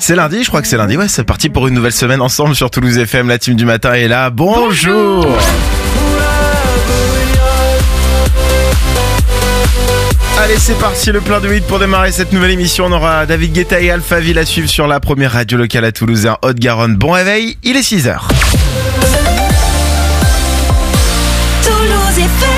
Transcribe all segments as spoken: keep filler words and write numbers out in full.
C'est lundi, je crois que c'est lundi. Ouais, c'est parti pour une nouvelle semaine ensemble sur Toulouse F M. La team du matin est là. Bonjour, Bonjour. Allez, c'est parti, le plein de hits pour démarrer cette nouvelle émission. On aura David Guetta et Alphaville à suivre sur la première radio locale à Toulouse, en Haute-Garonne. Bon réveil, il est six heures. Toulouse F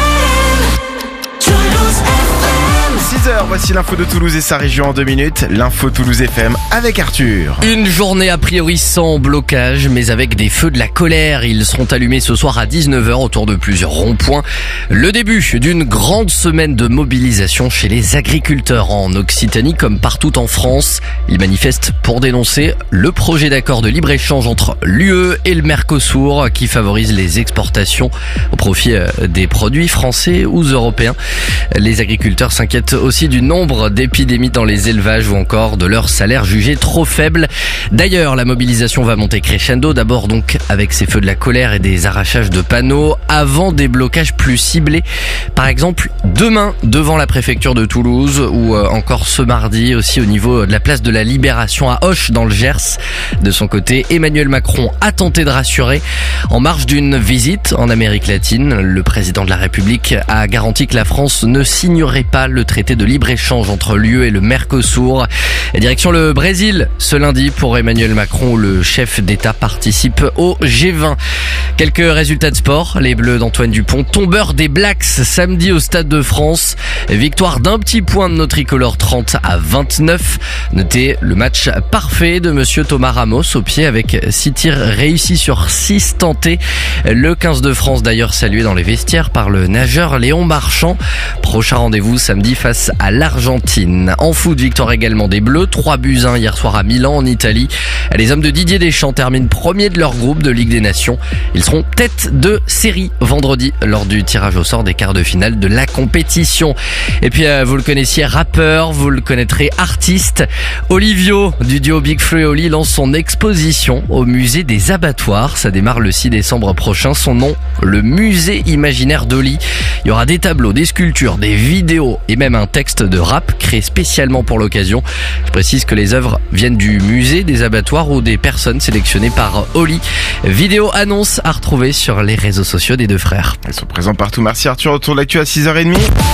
M, Toulouse F M. six heures, voici l'info de Toulouse et sa région en deux minutes. L'info Toulouse F M avec Arthur. Une journée a priori sans blocage, mais avec des feux de la colère. Ils seront allumés ce soir à dix-neuf heures autour de plusieurs ronds-points. Le début d'une grande semaine de mobilisation chez les agriculteurs en Occitanie comme partout en France. Ils manifestent pour dénoncer le projet d'accord de libre-échange entre l'U E et le Mercosur qui favorise les exportations au profit des produits français ou européens. Les agriculteurs s'inquiètent aussi du nombre d'épidémies dans les élevages ou encore de leur salaire jugé trop faible. D'ailleurs, la mobilisation va monter crescendo, d'abord donc avec ces feux de la colère et des arrachages de panneaux, avant des blocages plus ciblés. Par exemple, demain devant la préfecture de Toulouse ou encore ce mardi aussi au niveau de la place de la Libération à Auch dans le Gers. De son côté, Emmanuel Macron a tenté de rassurer. En marge d'une visite en Amérique latine, le président de la République a garanti que la France ne signerait pas le traité de libre-échange entre l'U E et le Mercosur. Et direction le Brésil ce lundi pour Emmanuel Macron où le chef d'État participe au G vingt. Quelques résultats de sport. Les Bleus d'Antoine Dupont, tombeurs des Blacks samedi au Stade de France. Victoire d'un petit point de nos tricolores trente à vingt-neuf. Notez le match parfait de monsieur Thomas Ramos au pied avec six tirs réussis sur six tentés. Le quinze de France d'ailleurs salué dans les vestiaires par le nageur Léon Marchand. Prochain rendez-vous samedi face à l'Argentine. En foot, victoire également des Bleus, trois buts à un hier soir à Milan en Italie. Les hommes de Didier Deschamps terminent premier de leur groupe de Ligue des Nations. Ils seront tête de série vendredi lors du tirage au sort des quarts de finale de la compétition. Et puis euh, vous le connaissiez, rappeur, vous le connaîtrez, artiste. Olivio du duo Big Flo et Oli lance son exposition au musée des abattoirs. Ça démarre le six décembre prochain. Son nom, le musée imaginaire d'Oli. Il y aura des tableaux, des sculptures, des vidéos et même un texte de rap créé spécialement pour l'occasion. Je précise que les œuvres viennent du musée des abattoirs ou des personnes sélectionnées par Oli. Vidéo annonce à retrouver sur les réseaux sociaux des deux frères. Ils sont présents partout. Merci Arthur. Retour de l'actu à six heures trente.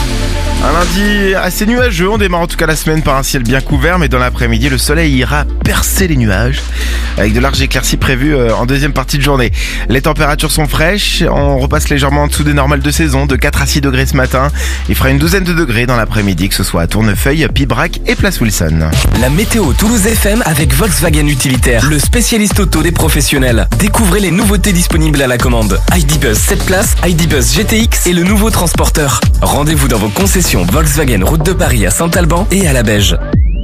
Un lundi assez nuageux, on démarre en tout cas la semaine par un ciel bien couvert, mais dans l'après-midi, le soleil ira percer les nuages, avec de larges éclaircies prévues en deuxième partie de journée. Les températures sont fraîches, on repasse légèrement en dessous des normales de saison, de quatre à six degrés ce matin. Il fera une douzaine de degrés dans l'après-midi, que ce soit à Tournefeuille, Pibrac et Place Wilson. La météo Toulouse F M avec Volkswagen Utilitaire, le spécialiste auto des professionnels. Découvrez les nouveautés disponibles à la commande. I D Buzz sept places, I D Buzz G T X et le nouveau transporteur. Rendez-vous dans vos concessions Volkswagen route de Paris à Saint-Alban et à la Beige.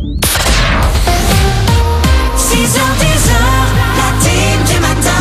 six heures dix, la team du matin.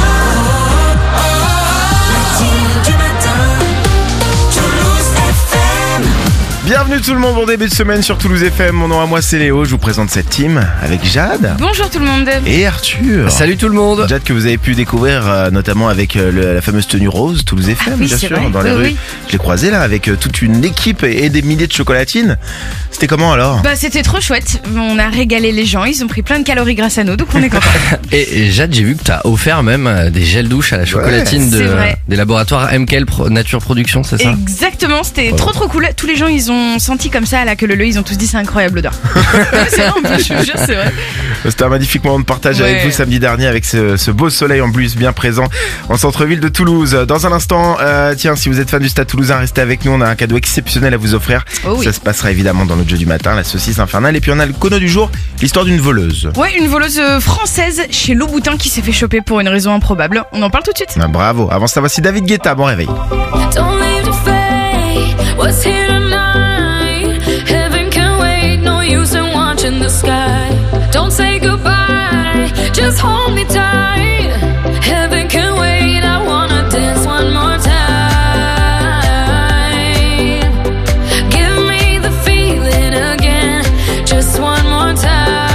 La team du matin. Toulouse F M. Bienvenue tout le monde, bon début de semaine sur Toulouse F M. Mon nom à moi c'est Léo, je vous présente cette team avec Jade. Bonjour tout le monde. Et Arthur. Salut tout le monde. Jade que vous avez pu découvrir euh, notamment avec euh, le, la fameuse tenue rose Toulouse F M, Ah oui, bien c'est sûr, vrai. dans les Oui, rues. oui. Je l'ai croisé là avec euh, toute une équipe et, et des milliers de chocolatines. C'était comment alors? Bah c'était trop chouette, on a régalé les gens, ils ont pris plein de calories grâce à nous, donc on est contents. Et, et Jade, j'ai vu que t'as offert même euh, des gels douche à la chocolatine c'est de, vrai. des laboratoires M K L Pro- Nature Production, c'est ça? Exactement, c'était trop trop cool. Tous les gens ils ont senti comme ça à la queue leu, ils ont tous dit c'est incroyable l'odeur. C'est vrai, en plus, je vous jure, c'est vrai. C'était un magnifique moment de partage Ouais. avec vous samedi dernier avec ce, ce beau soleil en plus bien présent en centre-ville de Toulouse. Dans un instant, euh, tiens, si vous êtes fan du Stade Toulousain, restez avec nous, on a un cadeau exceptionnel à vous offrir. Oh oui. Ça se passera évidemment dans notre jeu du matin, la saucisse infernale. Et puis on a le cono du jour, l'histoire d'une voleuse. Ouais, une voleuse française chez Louboutin qui s'est fait choper pour une raison improbable. On en parle tout de suite. Ah, bravo. Avant ça, voici David Guetta, bon réveil. Don't leave the fate. What's here tonight? Heaven can wait. No use in watching the sky. Don't say goodbye. Just hold me tight. Heaven can wait. I wanna dance one more time. Give me the feeling again. Just one more time.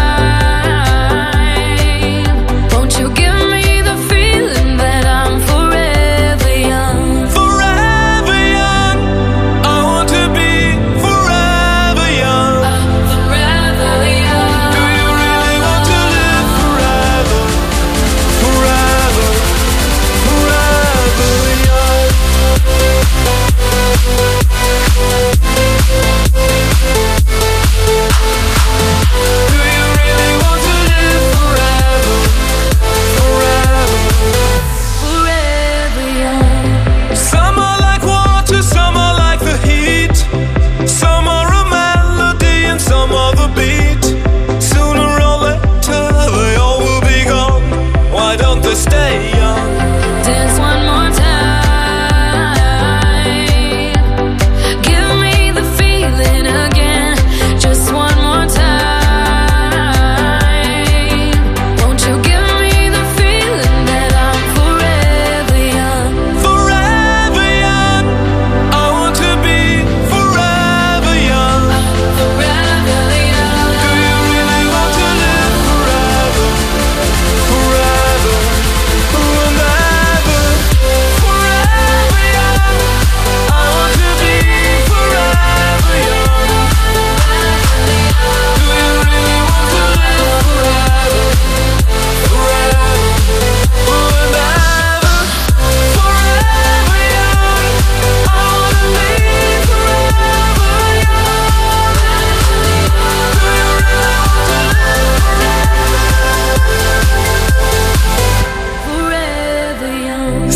Won't you give me the feeling that I'm forever young? Forever young, I want to be forever young. Forever young. Do you really want to live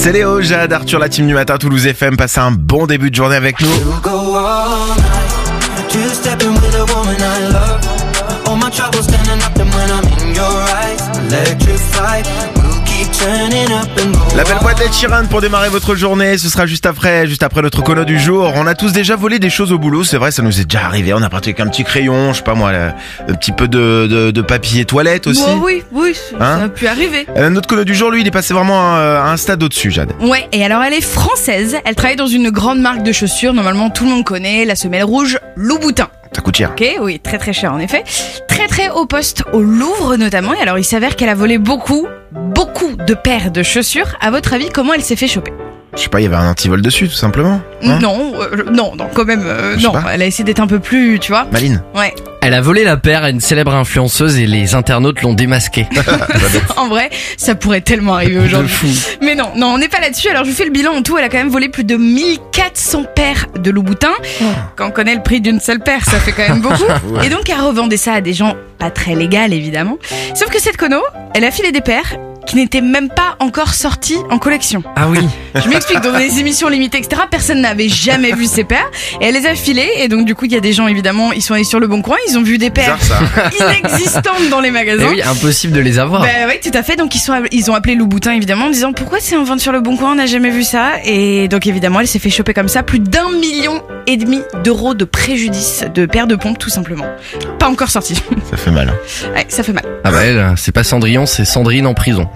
C'est Léo, Jade, Arthur, la team du matin, Toulouse F M. Passez un bon début de journée avec nous. We'll go all night, two-stepping with a woman I love. All my troubles standing up and when I'm in your eyes, electrified, we'll keep turning up and go. La belle boîte d'Ed Sheeran pour démarrer votre journée, ce sera juste après, juste après notre chrono du jour. On a tous déjà volé des choses au boulot, c'est vrai, ça nous est déjà arrivé. On a pratiqué un petit crayon, je sais pas moi, là, un petit peu de, de, de papier toilette aussi. Bon, oui, oui, ça Hein a pu arriver. Euh, Notre chrono du jour, lui, il est passé vraiment à, à un stade au-dessus, Jade. Ouais, et alors elle est française, elle travaille dans une grande marque de chaussures, normalement tout le monde connaît, la semelle rouge Louboutin. Ça coûte cher. Ok, oui, très très cher en effet. Très très haut poste au Louvre notamment, et alors il s'avère qu'elle a volé beaucoup, beaucoup de paires de chaussures. À votre avis, comment elle s'est fait choper? Je sais pas, il y avait un antivol dessus, tout simplement. Hein Non, euh, non, non, quand même, euh, Je sais non, pas. elle a essayé d'être un peu plus, tu vois. Maline. Ouais. Elle a volé la paire à une célèbre influenceuse et les internautes l'ont démasquée. En vrai, ça pourrait tellement arriver De aujourd'hui. fou. Mais non, non, on n'est pas là-dessus. Alors je vous fais le bilan en tout. Elle a quand même volé plus de mille quatre cents paires de Louboutin. Quand on connaît le prix d'une seule paire, ça fait quand même beaucoup. Et donc elle revendait ça à des gens pas très légaux évidemment. Sauf que cette conno, elle a filé des paires qui n'étaient même pas encore sorties en collection. Ah oui. Je m'explique, dans des émissions limitées, et cetera, personne n'avait jamais vu ces paires. Et elle les a filées. Et donc du coup, il y a des gens évidemment, ils sont allés sur le Bon Coin, ils ont vu des paires Bizarre ça. inexistantes dans les Eh magasins. oui, impossible de les avoir. Bah oui, tout à fait. Donc ils sont, ils ont appelé Louboutin évidemment en disant pourquoi c'est en vente sur le Bon Coin, on n'a jamais vu ça. Et donc évidemment, elle s'est fait choper comme ça plus d'un million et demi d'euros de préjudice de paires de pompes tout simplement. Pas encore sorti. Ça fait mal. hein. Ouais, ça fait mal. Ah bah elle, c'est pas Cendrillon, c'est Sandrine en prison.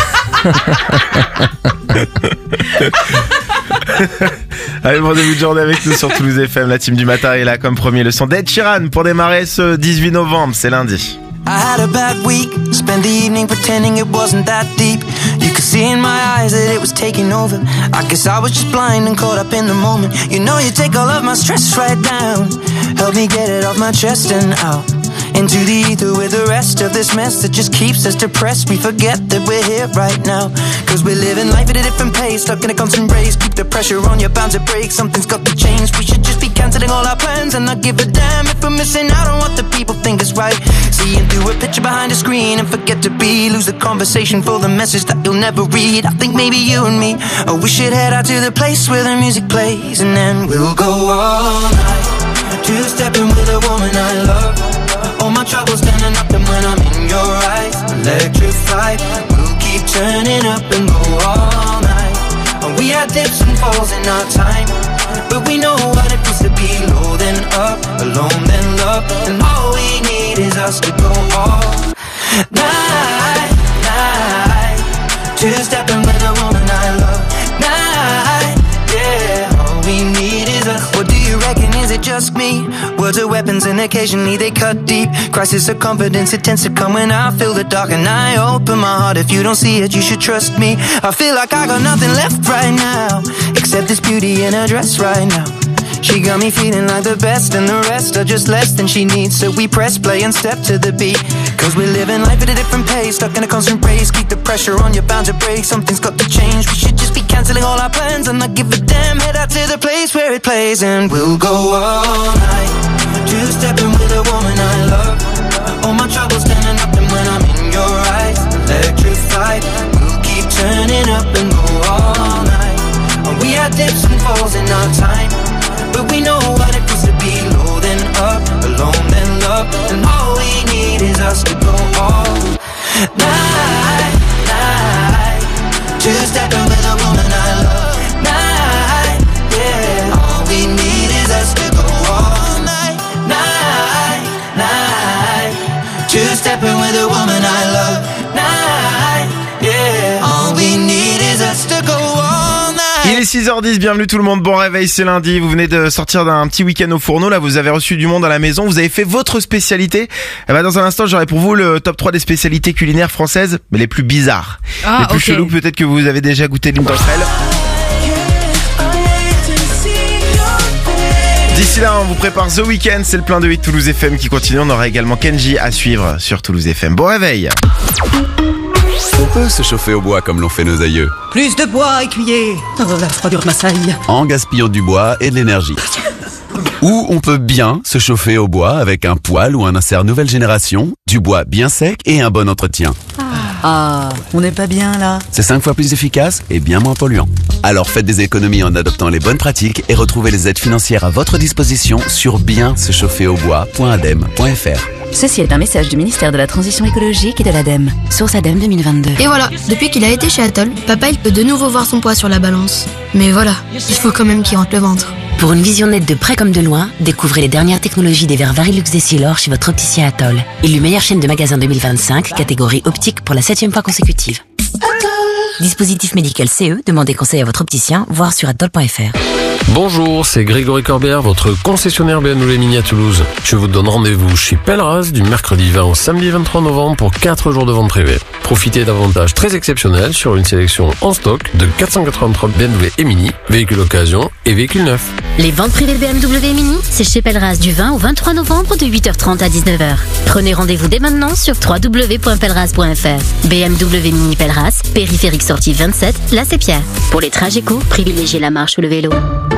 Allez, bon début de journée avec nous sur Toulouse F M. La team du matin est là comme premier. Le son d'Ed Sheeran pour démarrer ce dix-huit novembre, c'est lundi. I had a bad week, spent the evening pretending it wasn't that deep. You could see in my eyes that it was taking over. I guess I was just blind and caught up in the moment. You know you take all of my stress right down, help me get it off my chest and out into the ether with the rest of this mess that just keeps us depressed. We forget that we're here right now, cause we're living life at a different pace, stuck in a constant race. Keep the pressure on, you're bound to break. Something's got to change. We should just be cancelling all our plans and not give a damn if we're missing out on what the people think is right. Seeing through a picture behind a screen and forget to be, lose the conversation for the message that you'll never read. I think maybe you and me, oh, we should head out to the place where the music plays, and then we'll go all night, two-stepping with a woman I love. All my troubles standing up and when I'm in your eyes, electrified, we'll keep turning up and go all night. And we had dips and falls in our time, but we know what it feels to be low then up, alone then love. And all we need is us to go all night, night, two-stepping with a woman I love. Night, yeah, all we need is us. What do you reckon, is it just me? Words are weapons and occasionally they cut deep. Crisis of confidence, it tends to come when I feel the dark and I open my heart. If you don't see it, you should trust me. I feel like I got nothing left right now, except this beauty in her dress right now. She got me feeling like the best and the rest are just less than she needs. So we press play and step to the beat, cause we're living life at a different pace, stuck in a constant race. Keep the pressure on, you're bound to break. Something's got to change. We should just be cancelling all our plans and not give a damn. Head out to the place where it plays, and we'll go all night, two-stepping with a woman I love. All my troubles standing up and when I'm in your eyes, electrified, we'll keep turning up and go all night. And we had dips and falls in our time, but we know what it feels to be low then up, alone then love. And all we need is us to go all night, night, two-stepping with a woman I love. Night, yeah, all we need is us to go all night, night, night, two-stepping with a woman I love. Night, yeah, all we need is us to go all night. Il est six heures dix, bienvenue tout le monde, bon réveil, c'est lundi, vous venez de sortir d'un petit week-end au fourneau, là vous avez reçu du monde à la maison, vous avez fait votre spécialité. Eh ben, dans un instant j'aurai pour vous le top trois des spécialités culinaires françaises, mais les plus bizarres, Ah, les plus ok. chelous, peut-être que vous avez déjà goûté l'une d'entre elles. D'ici là, on vous prépare The Weeknd, c'est le plein de hits Toulouse F M qui continue, on aura également Kenji à suivre sur Toulouse F M. Bon réveil. On peut se chauffer au bois comme l'ont fait nos aïeux, Plus de bois, écuyer. Oh, la froidure m'assaille. en gaspillant du bois et de l'énergie. Ou on peut bien se chauffer au bois avec un poêle ou un insert nouvelle génération, du bois bien sec et un bon entretien. Ah, on n'est pas bien là. C'est cinq fois plus efficace et bien moins polluant. Alors faites des économies en adoptant les bonnes pratiques et retrouvez les aides financières à votre disposition sur bien se chauffer au bois point adem point f r. Ceci est un message du ministère de la Transition écologique et de l'ADEME. Source ADEME deux mille vingt-deux. Et voilà, depuis qu'il a été chez Atoll, papa il peut de nouveau voir son poids sur la balance. Mais voilà, il faut quand même qu'il rentre le ventre. Pour une vision nette de près comme de loin, découvrez les dernières technologies des verres Varilux Essilor chez votre opticien Atoll. Élu meilleure chaîne de magasins deux mille vingt-cinq, catégorie optique pour la septième fois consécutive. Dispositif médical C E, demandez conseil à votre opticien, voire sur atoll point f r. Bonjour, c'est Grégory Corbière, votre concessionnaire B M W Mini à Toulouse. Je vous donne rendez-vous chez Pelleras du mercredi vingt au samedi vingt-trois novembre pour quatre jours de vente privée. Profitez d'avantages très exceptionnels sur une sélection en stock de quatre cent quatre-vingt-trois B M W et Mini, véhicules occasion et véhicules neufs. Les ventes privées B M W et Mini, c'est chez Pelleras du vingt au vingt-trois novembre de huit heures trente à dix-neuf heures. Prenez rendez-vous dès maintenant sur w w w point pelleras point f r. B M W Mini Pelleras, périphérique sortie vingt-sept, La Sépierre. Pour les trajets courts, privilégiez la marche ou le vélo.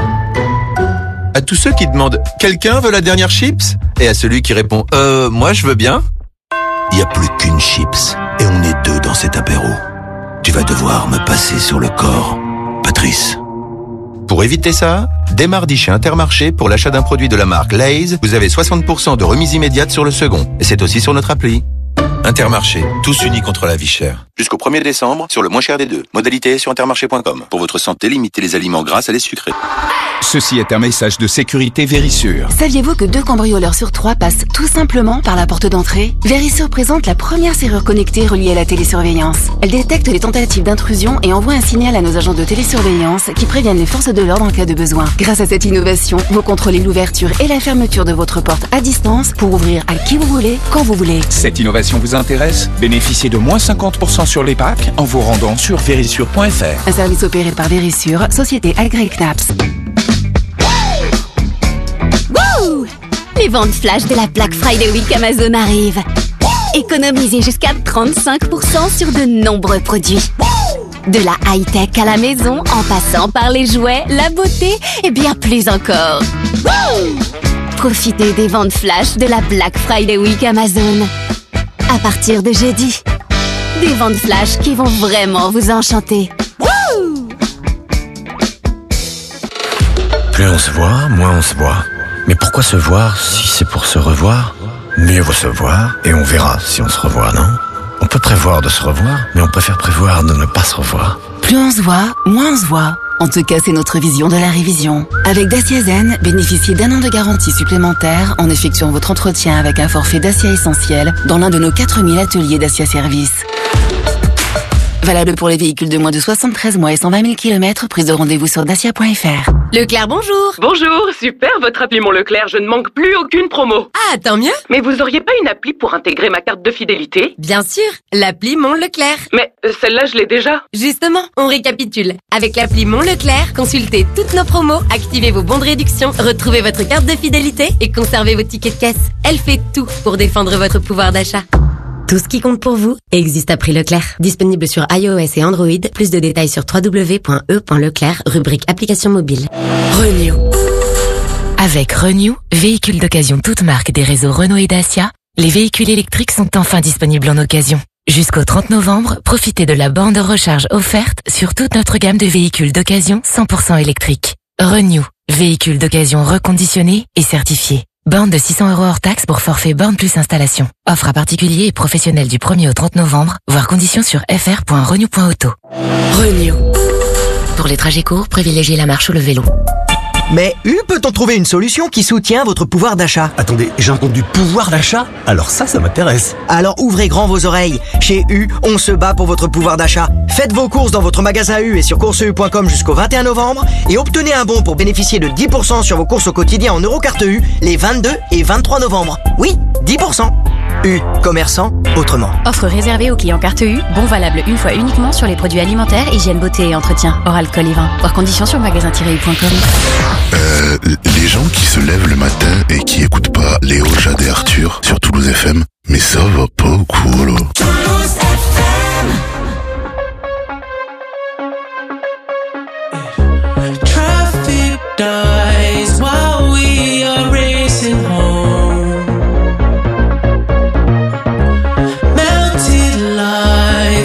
À tous ceux qui demandent « Quelqu'un veut la dernière chips ?» et à celui qui répond « Euh, moi je veux bien ?» Il n'y a plus qu'une chips et on est deux dans cet apéro. Tu vas devoir me passer sur le corps, Patrice. Pour éviter ça, dès mardi chez Intermarché, pour l'achat d'un produit de la marque Lay's, vous avez soixante pour cent de remise immédiate sur le second. Et c'est aussi sur notre appli. Intermarché, tous unis contre la vie chère. Jusqu'au premier décembre, sur le moins cher des deux. Modalité sur intermarché point com. Pour votre santé, limitez les aliments gras à les sucrés. Ceci est un message de sécurité Verisure. Saviez-vous que deux cambrioleurs sur trois passent tout simplement par la porte d'entrée ? Verisure présente la première serrure connectée reliée à la télésurveillance. Elle détecte les tentatives d'intrusion et envoie un signal à nos agents de télésurveillance qui préviennent les forces de l'ordre en cas de besoin. Grâce à cette innovation, vous contrôlez l'ouverture et la fermeture de votre porte à distance pour ouvrir à qui vous voulez, quand vous voulez. Cette innovation vous intéresse ? Bénéficiez de moins cinquante pour cent sur les packs en vous rendant sur verisure point f r. Un service opéré par Verisure, société Agrey Knaps. Wouh! Les ventes flash de la Black Friday Week Amazon arrivent. Économisez jusqu'à trente-cinq pour cent sur de nombreux produits. De la high-tech à la maison, en passant par les jouets, la beauté et bien plus encore. Wouh! Profitez des ventes flash de la Black Friday Week Amazon. À partir de jeudi. Des ventes flash qui vont vraiment vous enchanter. Wouh! Plus on se voit, moins on se voit. Mais pourquoi se voir si c'est pour se revoir ? Mieux vaut se voir et on verra si on se revoit, non ? On peut prévoir de se revoir, mais on préfère prévoir de ne pas se revoir. Plus on se voit, moins on se voit. En tout cas, c'est notre vision de la révision. Avec Dacia Zen, bénéficiez d'un an de garantie supplémentaire en effectuant votre entretien avec un forfait Dacia essentiel dans l'un de nos quatre mille ateliers Dacia Service. Valable pour les véhicules de moins de soixante-treize mois et cent vingt mille kilomètres, prise de rendez-vous sur dacia point f r. Leclerc, bonjour. Bonjour, super votre appli Mon Leclerc, je ne manque plus aucune promo. Ah, tant mieux. Mais vous auriez pas une appli pour intégrer ma carte de fidélité ? Bien sûr, l'appli Mon Leclerc. Mais euh, celle-là, je l'ai déjà. Justement, on récapitule. Avec l'appli Mon Leclerc, consultez toutes nos promos, activez vos bons de réduction, retrouvez votre carte de fidélité et conservez vos tickets de caisse. Elle fait tout pour défendre votre pouvoir d'achat. Tout ce qui compte pour vous existe à prix Leclerc. Disponible sur iOS et Android. Plus de détails sur w w w point e point leclerc, rubrique application mobile. Renew. Avec Renew, véhicules d'occasion toutes marques des réseaux Renault et Dacia, les véhicules électriques sont enfin disponibles en occasion. Jusqu'au trente novembre, profitez de la borne de recharge offerte sur toute notre gamme de véhicules d'occasion cent pour cent électriques. Renew, véhicules d'occasion reconditionnés et certifiés. Borne de six cents euros hors taxe pour forfait borne plus installation. Offre à particuliers et professionnels du premier au trente novembre, voire conditions sur f r point renew point auto. Renew. Pour les trajets courts, privilégiez la marche ou le vélo. Mais U peut-on trouver une solution qui soutient votre pouvoir d'achat? Attendez, j'ai entendu pouvoir d'achat? Alors ça, ça m'intéresse. Alors ouvrez grand vos oreilles. Chez U, on se bat pour votre pouvoir d'achat. Faites vos courses dans votre magasin U et sur course e u point com jusqu'au vingt et un novembre et obtenez un bon pour bénéficier de dix pour cent sur vos courses au quotidien en Eurocarte U les vingt-deux et vingt-trois novembre. Oui, dix pour cent. U, commerçant autrement. Offre réservée aux clients carte U, bon valable une fois uniquement sur les produits alimentaires, hygiène, beauté et entretien, hors alcool et vin. Voir conditions sur magasin tiret u point com. Euh, les gens qui se lèvent le matin et qui écoutent pas Léo, Jade et Arthur sur Toulouse F M, mais ça va pas au coup, là. Toulouse F M. Traffic dies while we are racing home. Melted light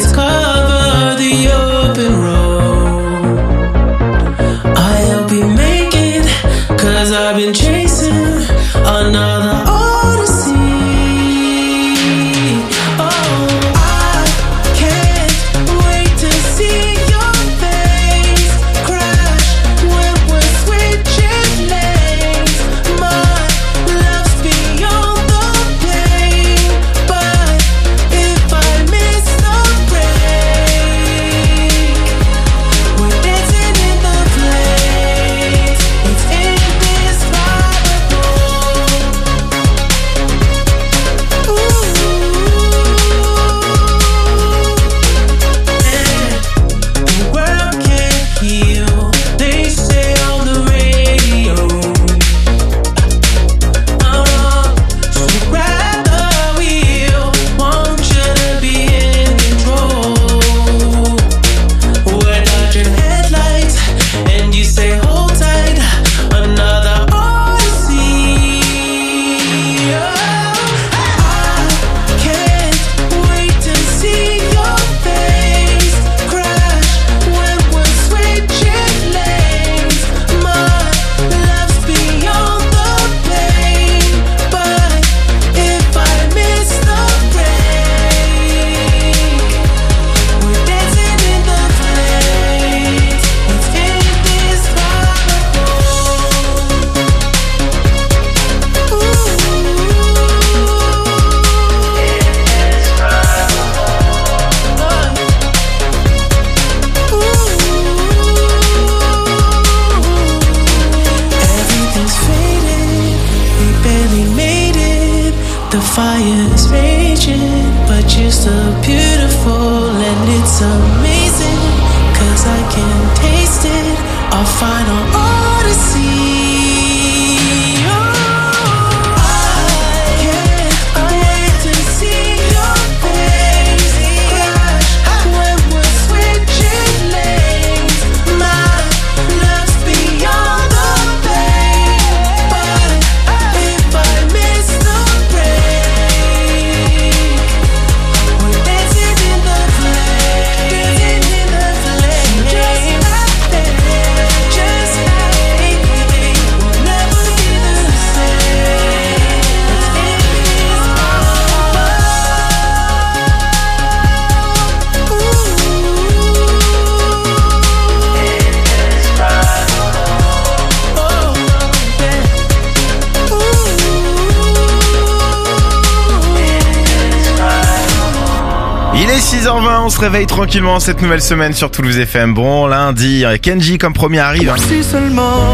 It's amazing, cause I can taste it. Our final odyssey. Il est six heures vingt, on se réveille tranquillement cette nouvelle semaine sur Toulouse F M. Bon lundi, Kenji comme premier arrive. Hein. Si seulement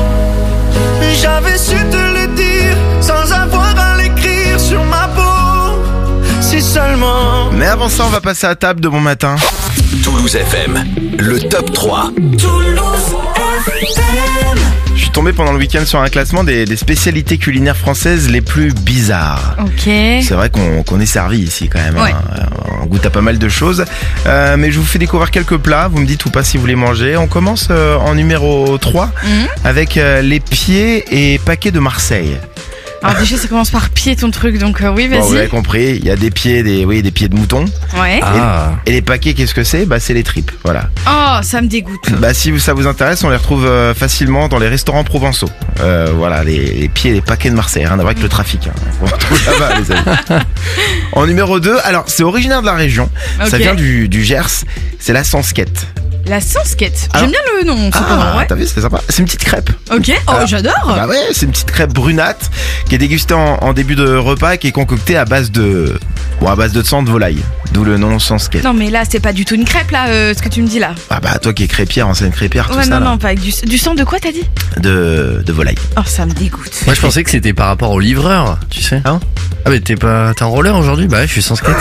j'avais su te le dire sans avoir à l'écrire sur ma peau. Si seulement. Mais avant ça, on va passer à table de bon matin. Toulouse F M, le top trois. Toulouse F M. Je suis tombé pendant le week-end sur un classement des, des spécialités culinaires françaises les plus bizarres. Ok. C'est vrai qu'on qu'on est servi ici quand même. Ouais. Hein. On goûte à pas mal de choses. Euh, mais je vous fais découvrir quelques plats. Vous me dites ou pas si vous voulez manger. On commence euh, en numéro trois Mhm. avec euh, les pieds et paquets de Marseille. Alors déjà, ça commence par pied ton truc, donc euh, oui, vas-y. Bon, vous avez compris, il y a des pieds, des, oui, des pieds de mouton. Ouais. Ah. Et, et les paquets, qu'est-ce que c'est? Bah, c'est les tripes, voilà. Oh, ça me dégoûte. Bah, si ça vous intéresse, on les retrouve euh, facilement dans les restaurants provençaux. Euh, voilà, les, les pieds et les paquets de Marseille, rien à voir avec le trafic. Hein. On retrouve là-bas, les amis. En numéro deux, alors c'est originaire de la région, Ok. ça vient du, du Gers, c'est la sansquette. La sansquette. Alors- J'aime bien le nom, c'est pas Ah, mal, ouais. t'as vu, c'est sympa. C'est une petite crêpe. Ok, oh, Alors, j'adore. Bah ouais, c'est une petite crêpe brunâtre qui est dégustée en, en début de repas et qui est concoctée à base de, bon, à base de sang de volaille. D'où le nom sansquette. Non, mais là, c'est pas du tout une crêpe, là, euh, ce que tu me dis là. Ah bah toi qui es crêpière, ancienne crêpière, tout Ouais, ça non, là. non, pas avec du, du sang de quoi t'as dit? De, de volaille. Oh, ça me dégoûte. Moi je pensais que c'était par rapport au livreur, tu sais. Hein? Ah mais t'es pas t'es en roller aujourd'hui? Bah ouais, je suis sans skate.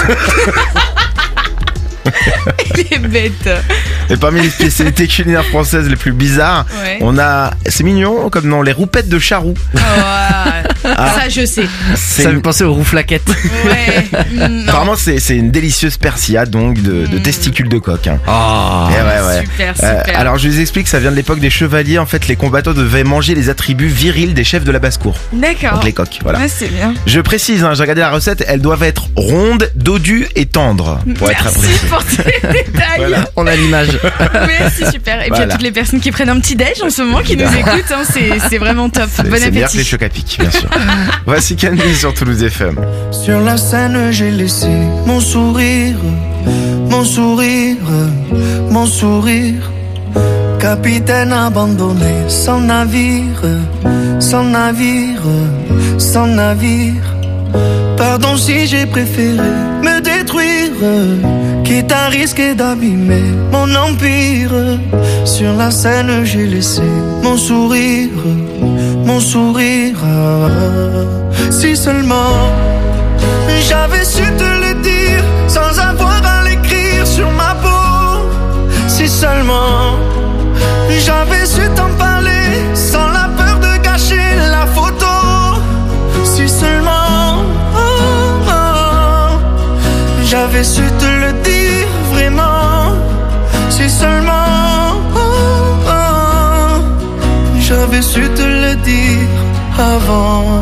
Il est bête. Et parmi les spécialités culinaires françaises les plus bizarres, Ouais. on a, c'est mignon comme nom, les roupettes de charroux. Oh, ouais. Ça, je sais. C'est Ça me une- pensait aux rouflaquettes. Ouais. Non. Apparemment c'est c'est une délicieuse persillade donc de, de testicules de coq. Hein. Oh. Eh ouais, ouais. Super, Euh, super. alors je vous explique, ça vient de l'époque des chevaliers. En fait, les combattants devaient manger les attributs virils des chefs de la basse-cour. D'accord. Donc les coqs, voilà. Ouais, c'est bien. Je précise, hein, j'ai regardé la recette, elles doivent être rondes, dodues et tendres pour être Merci appréciées. pour tes détails. Voilà. On a l'image. Merci, super. Et puis Voilà. à toutes les personnes qui prennent un petit déj en ce moment, qui nous écoutent, hein, c'est c'est vraiment top. C'est Bon c'est meilleur que les appétit. chocs à pic, bien sûr. Voici Candy sur Toulouse F M. Sur la scène, j'ai laissé mon sourire, mon sourire, mon sourire. Capitaine abandonné, sans navire, sans navire, sans navire. Pardon si j'ai préféré me détruire, quitte à risquer d'abîmer mon empire. Sur la scène, j'ai laissé mon sourire, mon sourire. Si seulement j'avais su te le dire sans avoir à l'écrire sur ma peau. Si seulement j'avais su t'en parler sans la peur de gâcher la photo. Si seulement oh, oh, j'avais su te le dire vraiment. Si seulement oh, oh, j'avais su te le dire avant.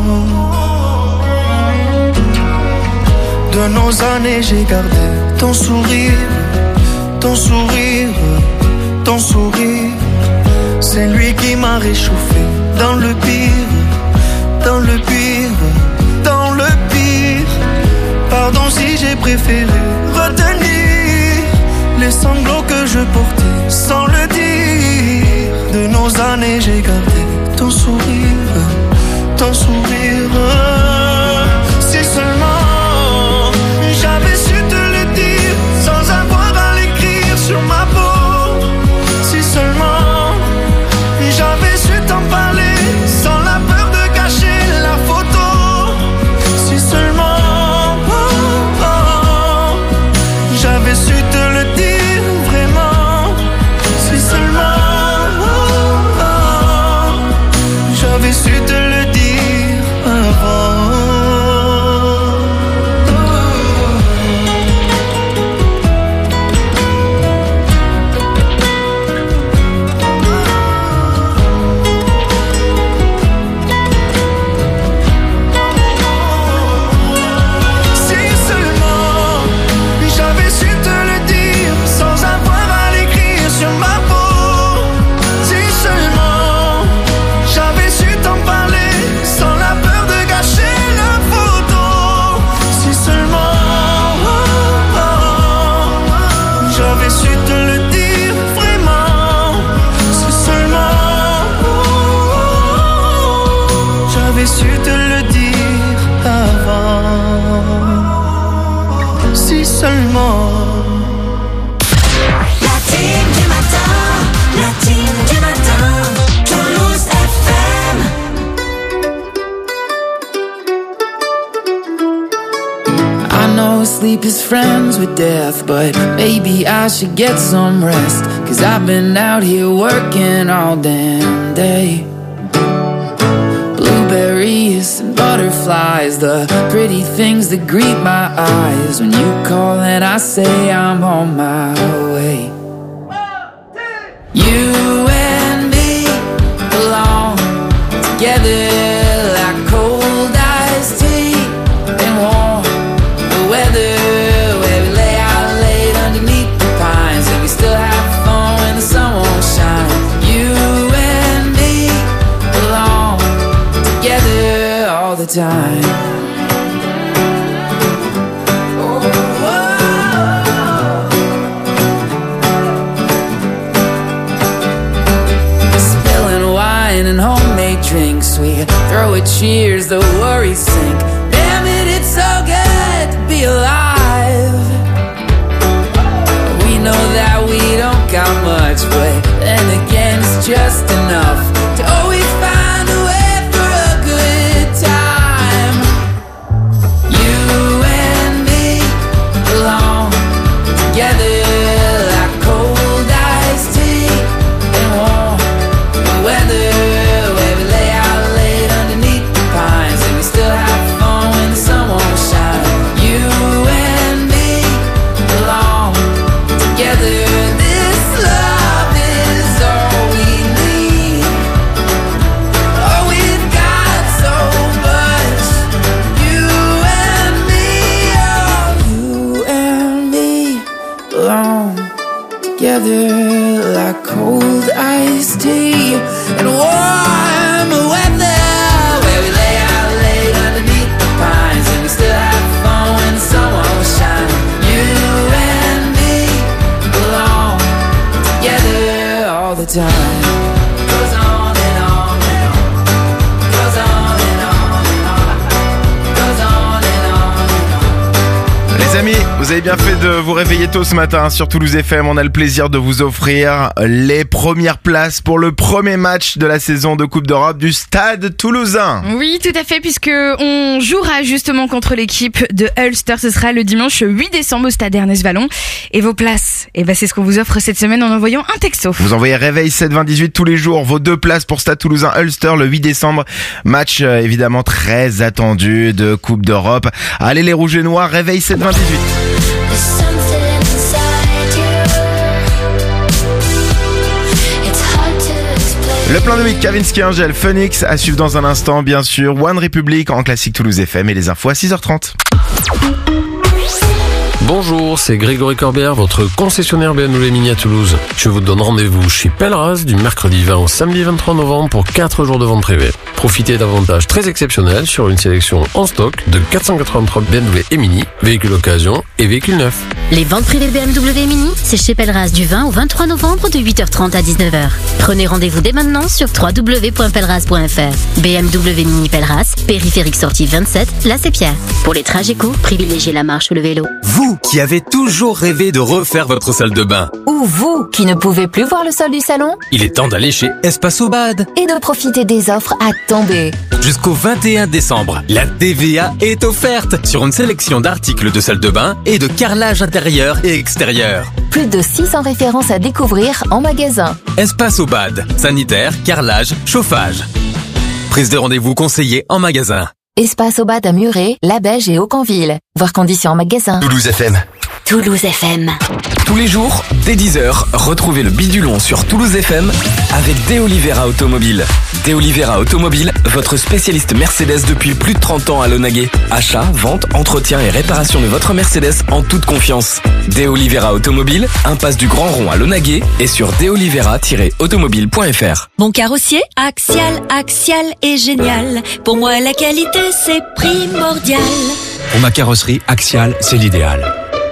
De nos années, j'ai gardé ton sourire, ton sourire, ton sourire. C'est lui qui m'a réchauffé dans le pire, dans le pire, dans le pire. Pardon si j'ai préféré retenir les sanglots que je portais sans le dire. De nos années, j'ai gardé ton sourire, ton sourire. Si seulement j'avais su te le dire sans avoir à l'écrire sur ma peau. Si seulement j'avais su t'en parler sans la peur de gâcher la photo. Si seulement oh, oh, j'avais su te le dire le dire vraiment. Si seulement j'avais su te le dire avant. Si seulement. La team du matin, la team du matin, Toulouse F M. I know sleep is friends with death, but maybe I should get some rest. Cause I've been out here working all damn day. Blueberries and butterflies, the pretty things that greet my eyes. When you call and I say I'm on my way. You and me belong together like cold iced tea and warm the weather, where we lay out late underneath the pines and we still have fun when the sun won't shine. You and me belong together all the time. And homemade drinks, we throw a cheers, the worries sink. Damn it, it's so good to be alive. We know that we don't got much, but then again it's just enough to always find a way for a good time. You and me belong together like cold iced tea and warm the weather. Together like cold iced tea and warm weather, where we lay out late underneath the pines and we still have fun when the sun won't shine. You and me belong together all the time. Goes on and on and on. Goes on and on and on. Goes on and on and on. Les amis, vous avez bien fait de vous réveiller tôt ce matin sur Toulouse F M. On a le plaisir de vous offrir les premières places pour le premier match de la saison de Coupe d'Europe du Stade Toulousain. Oui, tout à fait, puisque on jouera justement contre l'équipe de Ulster. Ce sera le dimanche huit décembre au Stade Ernest Vallon. Et vos places, eh ben c'est ce qu'on vous offre cette semaine en envoyant un texto. Vous envoyez réveil sept vingt dix-huit tous les jours, vos deux places pour Stade Toulousain Ulster le huit décembre. Match euh, évidemment très attendu de Coupe d'Europe. Allez les rouges et noirs, réveil sept vingt dix-huit. Le plan de week, Kavinsky, Angel, Phoenix, à suivre dans un instant, bien sûr. One Republic en classique Toulouse F M et les infos à six heures trente. Bonjour, c'est Grégory Corbière, votre concessionnaire B M W Mini à Toulouse. Je vous donne rendez-vous chez Pelleras du mercredi vingt au samedi vingt-trois novembre pour quatre jours de vente privée. Profitez d'avantages très exceptionnels sur une sélection en stock de quatre cent quatre-vingt-trois B M W et Mini, véhicules occasion et véhicules neufs. Les ventes privées B M W Mini, c'est chez Pelleras du vingt au vingt-trois novembre de huit heures trente à dix-neuf heures. Prenez rendez-vous dès maintenant sur w w w point pelleras point f r. B M W Mini Pelleras, périphérique sortie vingt-sept, La Sépierre. Pour les trajets courts, privilégiez la marche ou le vélo. Vous qui avez toujours rêvé de refaire votre salle de bain. Ou vous qui ne pouvez plus voir le sol du salon. Il est temps d'aller chez Espace Bad. Et de profiter des offres à tomber. Jusqu'au vingt et un décembre, la T V A est offerte sur une sélection d'articles de salle de bain et de carrelage intérieur et extérieur. Plus de six cents références à découvrir en magasin. Espace Bad, sanitaire, carrelage, chauffage. Prise de rendez-vous conseillée en magasin. Espace au Bad à Muret, La Beige et Aucanville. Voir conditions en magasin. Toulouse F M. Toulouse F M. Tous les jours, dès dix heures, retrouvez le Bidulon sur Toulouse F M avec De Oliveira Automobile. De Oliveira Automobile, votre spécialiste Mercedes depuis plus de trente ans à Launaguet. Achat, vente, entretien et réparation de votre Mercedes en toute confiance. De Oliveira Automobile, impasse du Grand Rond à Launaguet et sur de olivera tiret automobile point f r. Bon carrossier, Axial, Axial est génial. Pour moi, la qualité, c'est primordial. Pour ma carrosserie, Axial, c'est l'idéal.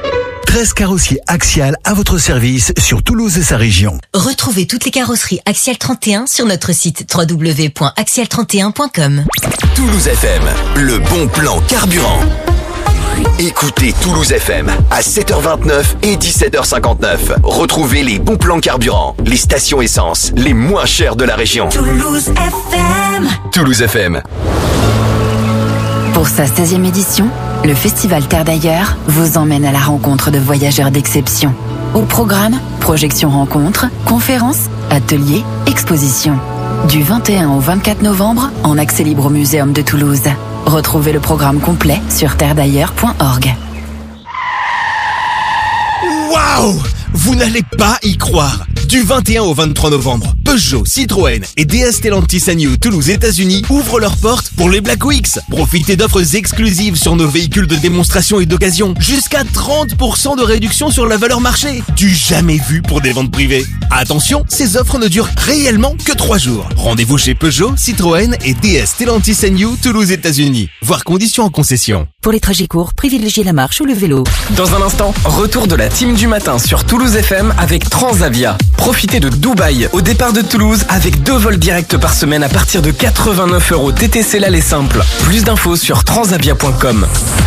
treize carrossiers Axial à votre service sur Toulouse et sa région. Retrouvez toutes les carrosseries Axial trente et un sur notre site w w w point axial trente et un point com. Toulouse F M, le bon plan carburant. Écoutez Toulouse F M à sept heures vingt-neuf et dix-sept heures cinquante-neuf. Retrouvez les bons plans carburant, les stations essence les moins chères de la région. Toulouse F M. Toulouse F M. Pour sa seizième édition, le festival Terre d'ailleurs vous emmène à la rencontre de voyageurs d'exception. Au programme, projections rencontres, conférences, ateliers, expositions. Du vingt et un au vingt-quatre novembre, en accès libre au Muséum de Toulouse. Retrouvez le programme complet sur terre d'ailleurs point org. Waouh! Vous n'allez pas y croire! Du vingt et un au vingt-trois novembre, Peugeot, Citroën et D S Stellantis and You Toulouse États-Unis ouvrent leurs portes pour les Black Weeks. Profitez d'offres exclusives sur nos véhicules de démonstration et d'occasion. Jusqu'à trente pour cent de réduction sur la valeur marché. Du jamais vu pour des ventes privées. Attention, ces offres ne durent réellement que trois jours. Rendez-vous chez Peugeot, Citroën et D S Stellantis and You Toulouse États-Unis. Voir conditions en concession. Pour les trajets courts, privilégiez la marche ou le vélo. Dans un instant, retour de la team du matin sur Toulouse F M avec Transavia. Profitez de Dubaï au départ de Toulouse avec deux vols directs par semaine à partir de quatre-vingt-neuf euros T T C l'aller simple. Plus d'infos sur transavia point com.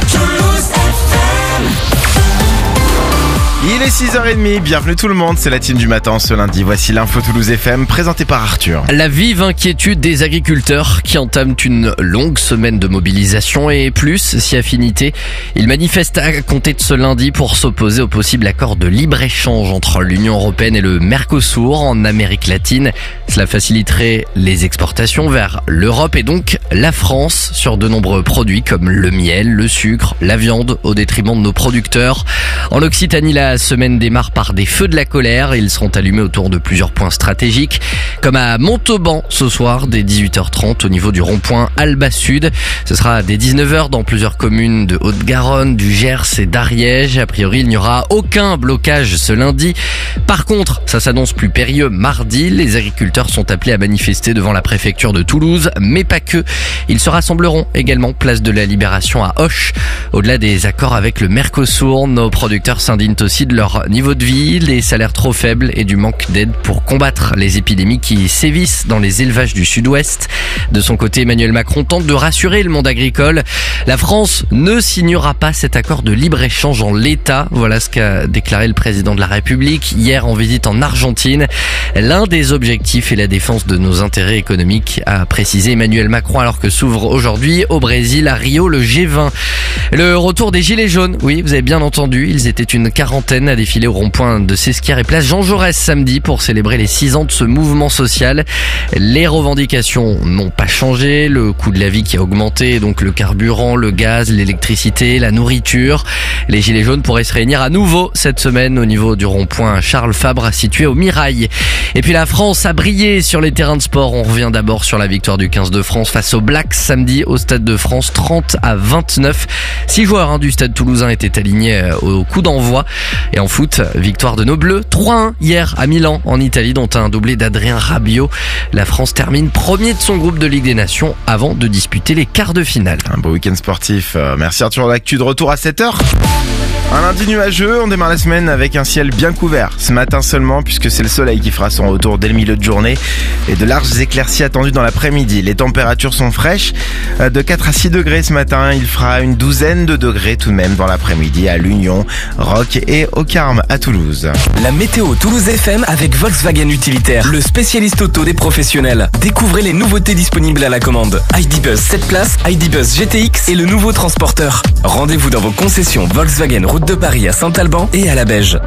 Il est six heures trente, bienvenue tout le monde, c'est la team du matin ce lundi. Voici l'info Toulouse F M présentée par Arthur. La vive inquiétude des agriculteurs qui entament une longue semaine de mobilisation et plus, si affinité. Ils manifestent à compter de ce lundi pour s'opposer au possible accord de libre-échange entre l'Union européenne et le Mercosur en Amérique latine. Cela faciliterait les exportations vers l'Europe et donc la France sur de nombreux produits comme le miel, le sucre, la viande au détriment de nos producteurs. En Occitanie, la semaine démarre par des feux de la colère. Ils seront allumés autour de plusieurs points stratégiques, comme à Montauban ce soir dès dix-huit heures trente au niveau du rond-point Alba Sud. Ce sera dès dix-neuf heures dans plusieurs communes de Haute-Garonne, du Gers et d'Ariège. A priori, il n'y aura aucun blocage ce lundi. Par contre, ça s'annonce plus périlleux mardi. Les agriculteurs sont appelés à manifester devant la préfecture de Toulouse, mais pas que. Ils se rassembleront également place de la Libération à Auch. Au-delà des accords avec le Mercosur, nos producteurs s'indignent aussi de leur niveau de vie, des salaires trop faibles et du manque d'aide pour combattre les épidémies qui sévissent dans les élevages du sud-ouest. De son côté, Emmanuel Macron tente de rassurer le monde agricole. La France ne signera pas cet accord de libre-échange en l'état. Voilà ce qu'a déclaré le président de la République hier en visite en Argentine. L'un des objectifs est la défense de nos intérêts économiques, a précisé Emmanuel Macron, alors que s'ouvre aujourd'hui au Brésil, à Rio, le G vingt. Le retour des Gilets jaunes, oui, vous avez bien entendu, ils étaient une quarantaine à défiler au rond-point de Sesquières et place Jean Jaurès samedi pour célébrer les six ans de ce mouvement social. Les revendications n'ont pas changé, le coût de la vie qui a augmenté, donc le carburant, le gaz, l'électricité, la nourriture. Les Gilets jaunes pourraient se réunir à nouveau cette semaine au niveau du rond-point Charles Fabre situé au Mirail. Et puis la France a brillé sur les terrains de sport. On revient d'abord sur la victoire du quinze de France face aux Blacks samedi au Stade de France, trente à vingt-neuf. Six joueurs hein, du Stade toulousain étaient alignés euh, au coup d'envoi. Et en foot, victoire de nos Bleus, trois un hier à Milan en Italie, dont un doublé d'Adrien Rabiot. La France termine premier de son groupe de Ligue des Nations avant de disputer les quarts de finale. Un beau week-end sportif. Merci Arthur, l'actu de retour à sept heures. Un lundi nuageux, on démarre la semaine avec un ciel bien couvert. Ce matin seulement, puisque c'est le soleil qui fera son retour dès le milieu de journée et de larges éclaircies attendues dans l'après-midi. Les températures sont fraîches, de quatre à six degrés ce matin. Il fera une douzaine de degrés tout de même dans l'après-midi à l'Union, Roc et au Carme à Toulouse. La météo Toulouse F M avec Volkswagen Utilitaire, le spécialiste auto des professionnels. Découvrez les nouveautés disponibles à la commande. I D Buzz sept places, I D Buzz G T X et le nouveau transporteur. Rendez-vous dans vos concessions Volkswagen Route de Paris à Saint-Alban et à la Beige.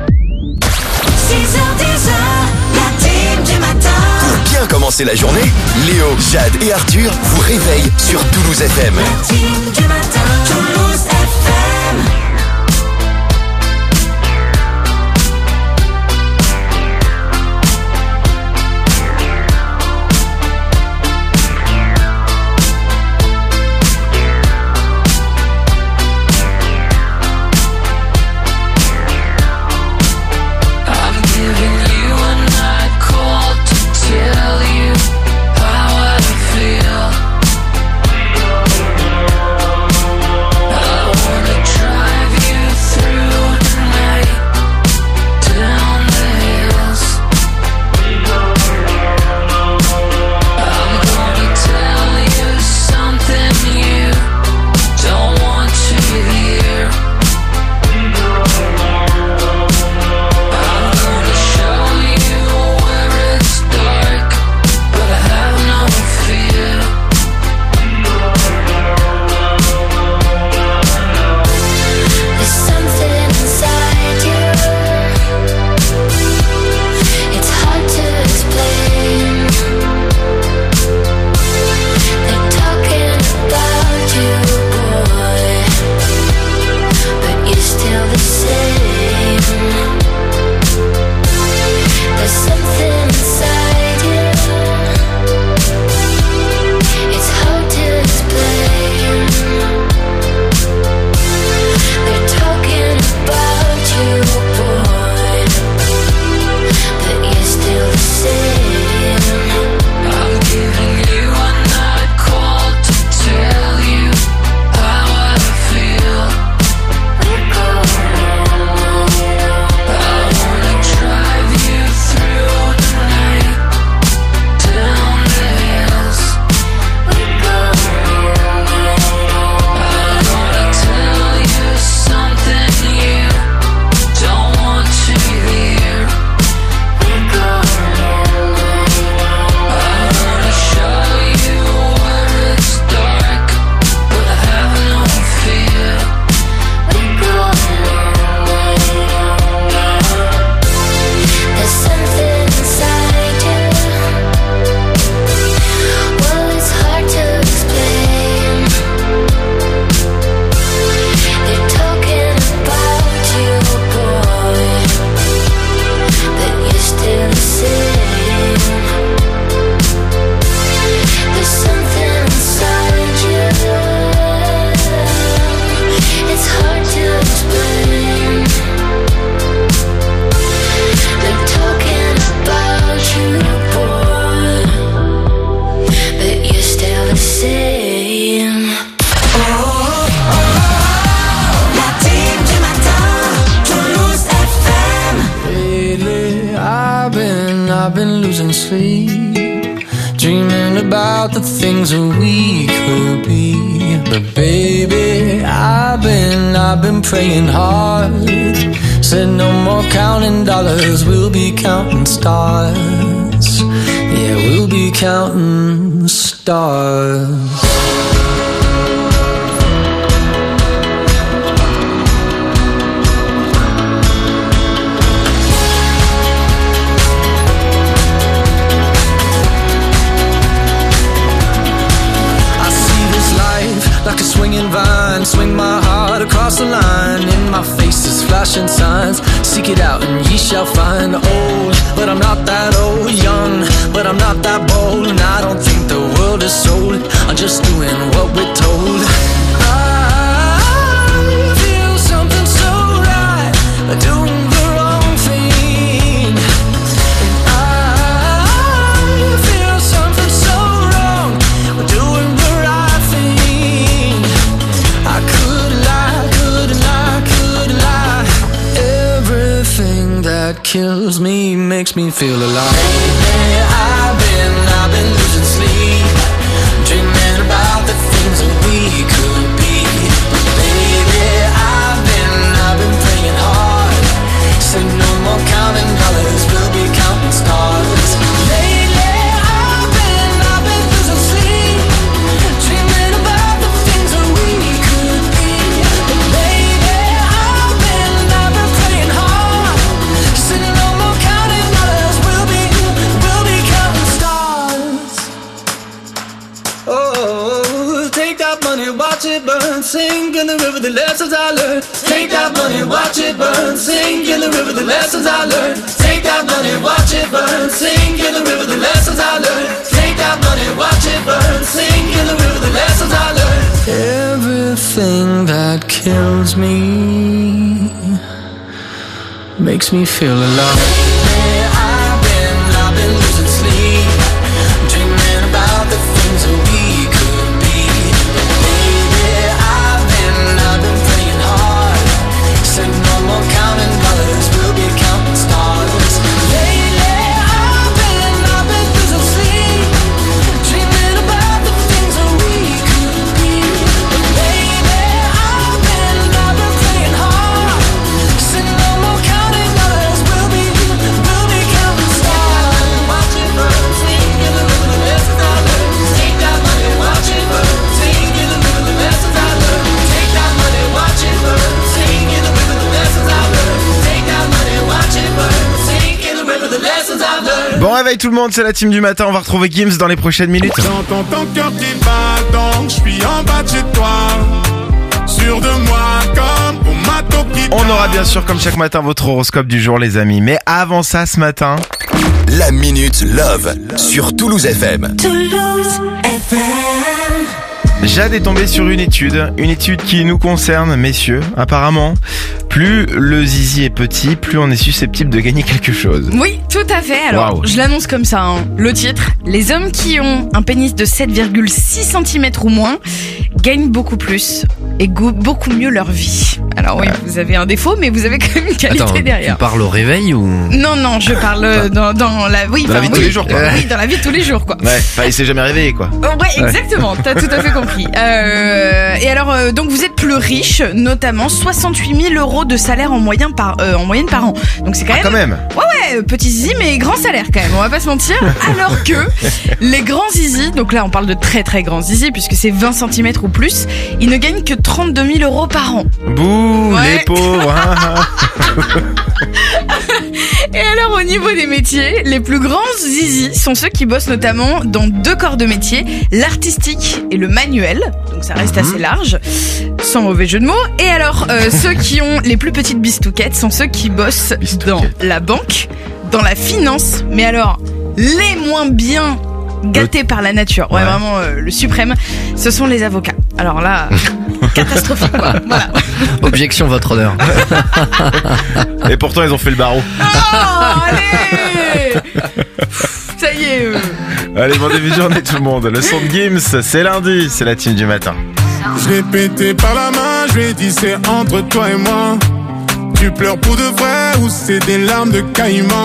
six heures dix, la team du matin. Pour bien commencer la journée, Léo, Jade et Arthur vous réveillent sur Toulouse F M. La team du matin, Toulouse F M. I been, I've been losing sleep, dreaming about the things that we could be. But baby, I've been, I've been praying hard. Said no more counting dollars, we'll be counting stars. Yeah, we'll be counting stars. Like a swinging vine, swing my heart across the line. In my face is flashing signs. Seek it out and ye shall find. Old, but I'm not that old. Young, but I'm not that bold. And I don't think the world is sold. I'm just doing what we're told. I feel something so right, doing the wrong thing. And I feel something so wrong, doing the right thing. I could lie, could lie, could lie. Everything that kills me makes me feel alive. Lately I've been, I've been losing sleep, dreaming about the things that we could be. But baby, I've been, I've been praying hard. Said no more counting dollars, we'll be counting stars. Lately I've been, I've been losing sleep, dreaming about the things that we could be. But baby, I've been, I've been praying hard. Said no more counting dollars, we'll be, we'll be counting stars. Oh, take that money, watch it burn, sink in the river, the lessons I learned. Take that money, watch it burn, sink in the river, the lessons I learned. Take that money, watch it burn, sink in the river, the lessons I learned. Take that money, watch it burn, sink in the river, the lessons I learned. Everything that kills me makes me feel alive. Lately I've been, I've been losing sleep, dreaming about the things that we could be. But baby, I've been, I've been praying hard. Said no more counting dollars, we'll be counting stars. Lately I've been, I've been losing sleep, dreaming about the things that we could be. But baby, I've been, I've been praying hard. Said no more counting dollars, we'll be, we'll be counting stars. Watch it burn, sink in the river, the lessons I learned. Take that money, watch it burn, sink in the river, the lessons I learned. Take that money, watch it burn, sink in the river, the lessons I learned. Take that money, watch it burn, sink in the river, the lessons I learned. Bon réveil tout le monde, c'est la team du matin, on va retrouver Gims dans les prochaines minutes. J'entends ton cœur qui bat, donc je suis en bas de chez toi. Sûr de moi comme pour ma toquille. On aura bien sûr comme chaque matin votre horoscope du jour les amis, mais avant ça ce matin... La Minute Love sur Toulouse F M. Toulouse F M. Jade est tombée sur une étude, une étude qui nous concerne, messieurs. Apparemment, plus le zizi est petit, plus on est susceptible de gagner quelque chose. Oui, tout à fait. Alors, Wow. je l'annonce comme ça. Hein. Le titre, les hommes qui ont un pénis de sept virgule six centimètres ou moins gagnent beaucoup plus et go- beaucoup mieux leur vie. Alors oui, vous avez un défaut, mais vous avez quand même une qualité Attends, derrière. tu parles au réveil ou... Non, non, je parle euh, dans, dans la... Oui, Dans la enfin, vie de oui, tous les jours, quoi. euh, oui, dans la vie de tous les jours, quoi. Ouais, enfin il s'est jamais réveillé quoi. Oh, ouais, exactement, t'as tout à fait compris. Euh, et alors, euh, donc vous êtes plus riche, notamment soixante-huit mille euros de salaire en, moyen par, euh, en moyenne par an. Donc c'est quand Ah, même... quand même. Ouais, ouais, petit zizi, mais grand salaire quand même, on va pas se mentir. Alors que les grands zizi, donc là on parle de très très grands zizi, puisque c'est vingt centimètres ou plus, ils ne gagnent que trente-deux mille euros par an. Bouh, Ouais. les pauvres. hein. Et alors au niveau des métiers, les plus grands zizi sont ceux qui bossent notamment dans deux corps de métier, l'artistique et le manuel, donc ça reste assez large, sans mauvais jeu de mots. Et alors euh, ceux qui ont les plus petites bistouquettes sont ceux qui bossent dans la banque, dans la finance, mais alors les moins bien gâtés par la nature, ouais, Ouais. vraiment euh, le suprême, ce sont les avocats. Alors là, catastrophique quoi, voilà. Objection, votre honneur. Et pourtant ils ont fait le barreau. Oh, allez ça y est. euh. Allez, bon début de journée tout le monde. Le son de Gims, c'est lundi, c'est la team du matin. Je l'ai pété par la main, je lui ai dit c'est entre toi et moi. Tu pleures pour de vrai ou c'est des larmes de caïman?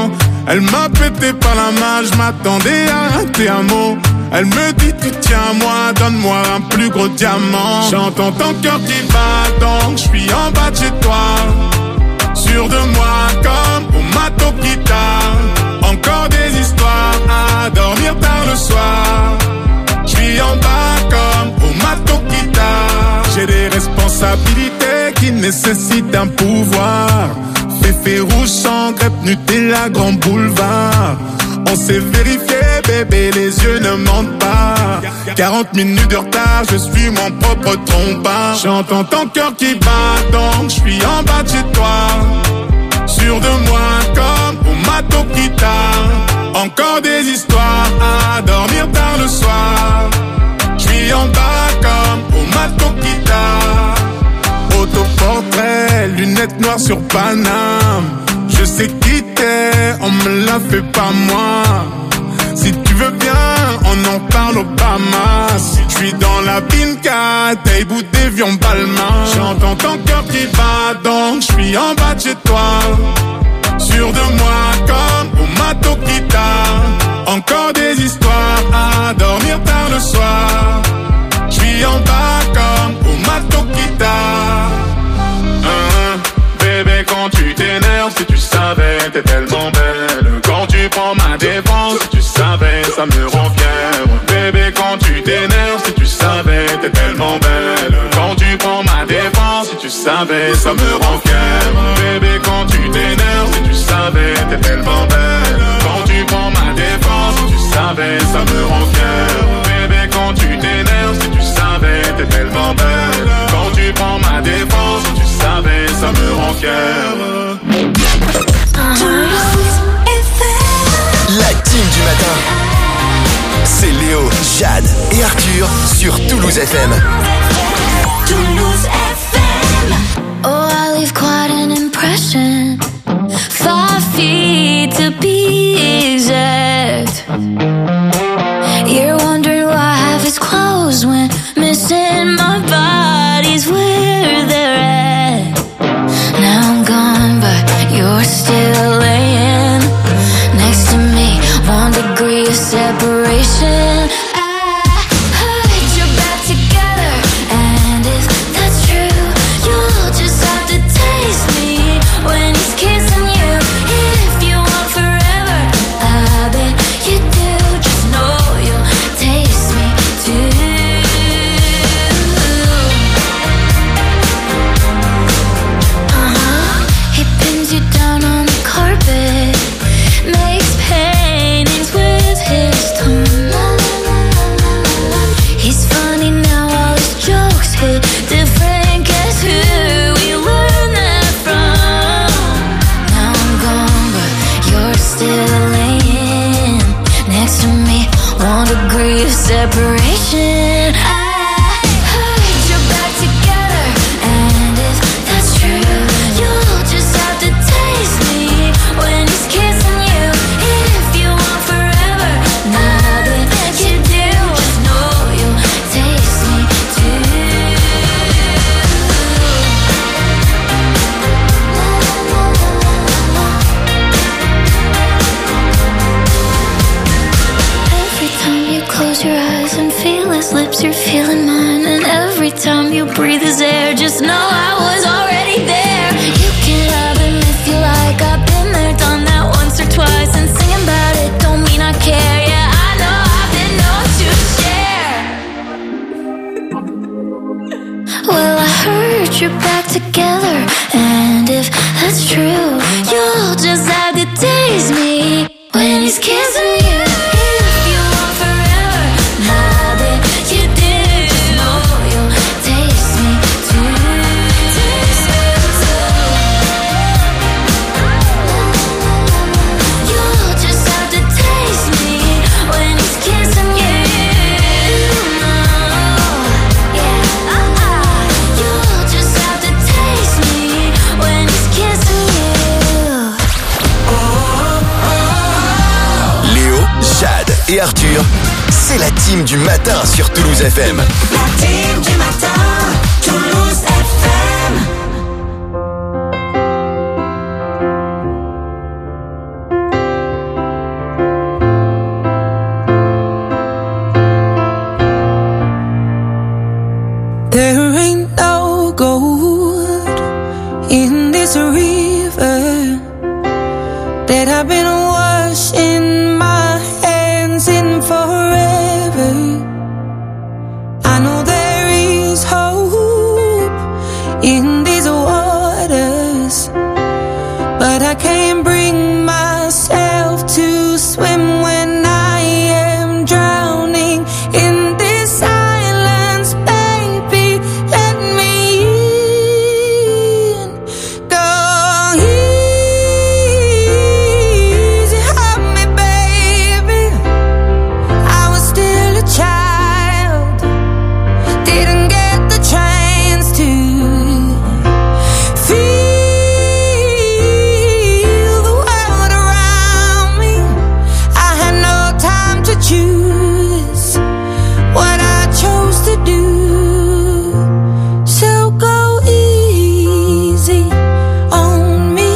Elle m'a pété par la main, je m'attendais à un te amo. Elle me dit tu tiens à moi, donne-moi un plus gros diamant. J'entends ton cœur qui bat, donc je suis en bas de chez toi. Sûr de moi comme au mato guitare. Encore des histoires à dormir tard le soir. Je suis en bas comme au mato guitare. J'ai des responsabilités qui nécessitent un pouvoir. Féfé rouge sans crêpe Nutella grand boulevard. On s'est vérifié bébé, les yeux ne mentent pas. quarante minutes de retard, je suis mon propre trompeur. J'entends ton cœur qui bat, donc je suis en bas de chez toi. Sûr de moi comme au mato guitare. Encore des histoires à dormir tard le soir. Je suis en bas comme au mato guitare. Autoportrait, lunettes noires sur Paname. Je sais qui t'es, on me l'a fait pas moi. Si tu veux bien, on en parle au Bahamas. Je suis dans la Binka, t'es bout d'évion Balmain. J'entends ton cœur qui bat, donc je suis en bas de chez toi. Sûr de moi comme au mato guitare. Encore des histoires à dormir tard le soir. Je suis en bas comme au mato guitare. Hein, bébé quand tu t'énerves, si tu savais, t'es tellement belle. Quand tu prends ma défense, si tu savais, ça me rend fier. Bébé quand tu t'énerves, si tu savais, t'es tellement belle. Quand tu prends ma défense, si tu savais, ça me rend fier. Bébé quand tu t'énerves, si tu savais, t'es tellement belle. Quand tu prends ma défense, si tu savais, ça me rend fier. Bébé quand tu t'énerves, si tu savais, t'es tellement belle. Quand tu prends ma défense, si tu savais, ça me rend fier. La team du matin. C'est Léo, Jade et Arthur sur Toulouse F M. Toulouse F M. Oh, I leave quite an impression. Five feet to be exact. You're wondering why I have his clothes when missing my body's where they're at. Now I'm gone, but you're still laying next to me. One degree of separation. Separation. I heard you're back together, and if that's true, you'll just have to taste me when he's kissing you. If you want forever, nothing you do, just know you'll taste me too. Every time you close your eyes and feel his lips, you're feeling mine. And every time you breathe his air, just know I was already there. You can love him if you like, I've been there, done that once or twice. And singing about it don't mean I care. Yeah, I know I've been known to share. Well, I heard you're back together, and if that's true, you'll just have to taste me when he's kissing you. Et Arthur, c'est la team du matin sur Toulouse F M. La team du matin, Toulouse F M. washing my hands in forever. I know there is hope in these waters, but I can't bring myself to swim when I am drowning in this silence. Baby, let me in. Go easy on me, baby. I was still a child, didn't get the chance to feel the world around me. I had no time to choose what I chose to do. So go easy on me.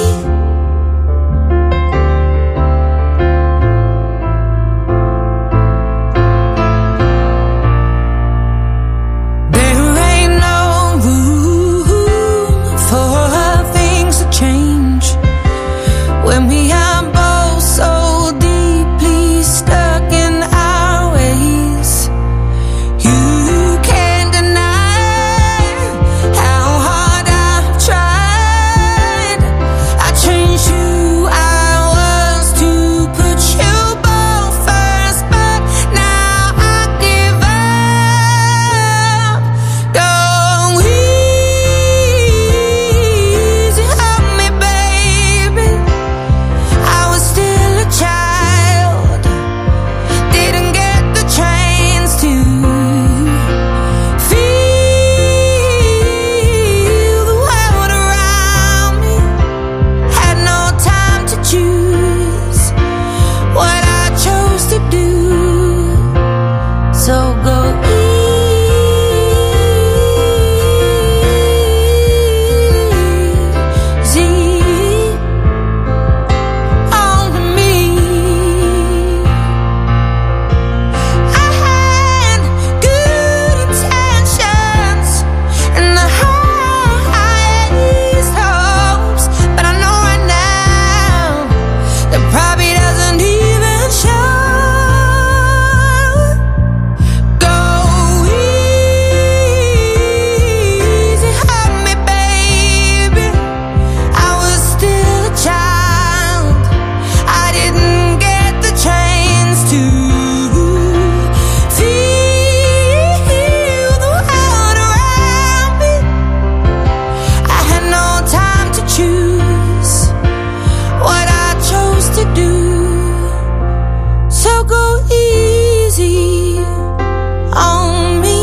There ain't no room for things to change when we are both so deeply stuck in our ways. You can't deny how hard I've tried. I changed who I was to put you both first, but now I give up. Go easy on me, baby. I was still a child, didn't get the chance to feel the world around me. Had no time to choose what I chose to do. So go easy on me. I had good intentions and the highest hopes, but I know right now that probably doesn't even show. Go easy on me, baby. I was still a child, I didn't get the chance to feel the world around me. I had no time to choose what I chose to do. So go easy on me.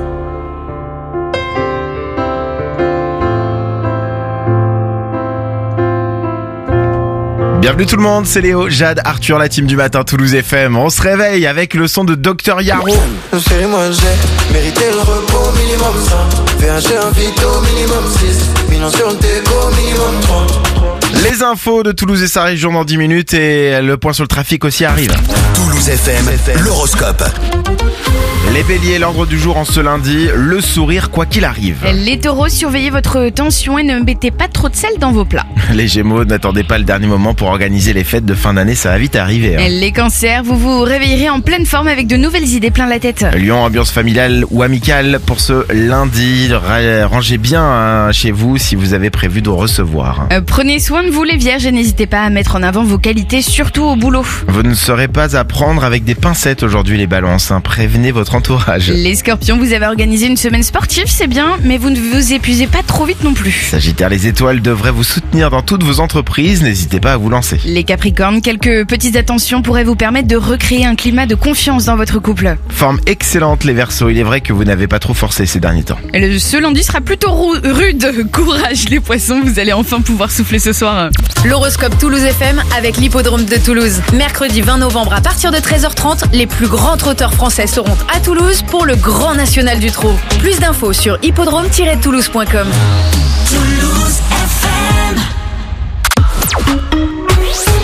Bienvenue tout le monde, c'est Léo, Jade, Arthur, la team du matin Toulouse F M. On se réveille avec le son de Docteur Yaro. Chérie, moi j'ai mérité le repos minimum cinq. V H G invite au minimum six. Millions sur le déco minimum trois. Les infos de Toulouse et sa région dans dix minutes et le point sur le trafic aussi arrive. Toulouse F M, l'horoscope. Les béliers, l'ordre du jour en ce lundi, le sourire quoi qu'il arrive. Les taureaux, surveillez votre tension et ne mettez pas trop de sel dans vos plats. Les gémeaux, n'attendez pas le dernier moment pour organiser les fêtes de fin d'année, ça va vite arriver. hein. Les cancers, vous vous réveillerez en pleine forme avec de nouvelles idées plein la tête. Lyon, ambiance familiale ou amicale pour ce lundi. Ra- Rangez bien hein, chez vous si vous avez prévu de recevoir. hein. Euh, prenez soin de vous les vierges et n'hésitez pas à mettre en avant vos qualités, surtout au boulot. Vous ne serez pas à prendre avec des pincettes aujourd'hui les balances, hein. Prévenez votre entourage. Les scorpions, vous avez organisé une semaine sportive, c'est bien, mais vous ne vous épuisez pas trop vite non plus. Sagittaire, les étoiles devraient vous soutenir dans toutes vos entreprises, n'hésitez pas à vous lancer. Les capricornes, quelques petites attentions pourraient vous permettre de recréer un climat de confiance dans votre couple. Forme excellente les Verseaux, il est vrai que vous n'avez pas trop forcé ces derniers temps. Le, ce lundi sera plutôt rou- rude. Courage les poissons, vous allez enfin pouvoir souffler ce soir. L'horoscope Toulouse F M avec l'hippodrome de Toulouse. Mercredi vingt novembre à partir de treize heures trente, les plus grands trotteurs français seront à Toulouse pour le Grand National du Trot. Plus d'infos sur hippodrome tiret toulouse point com. Toulouse F M.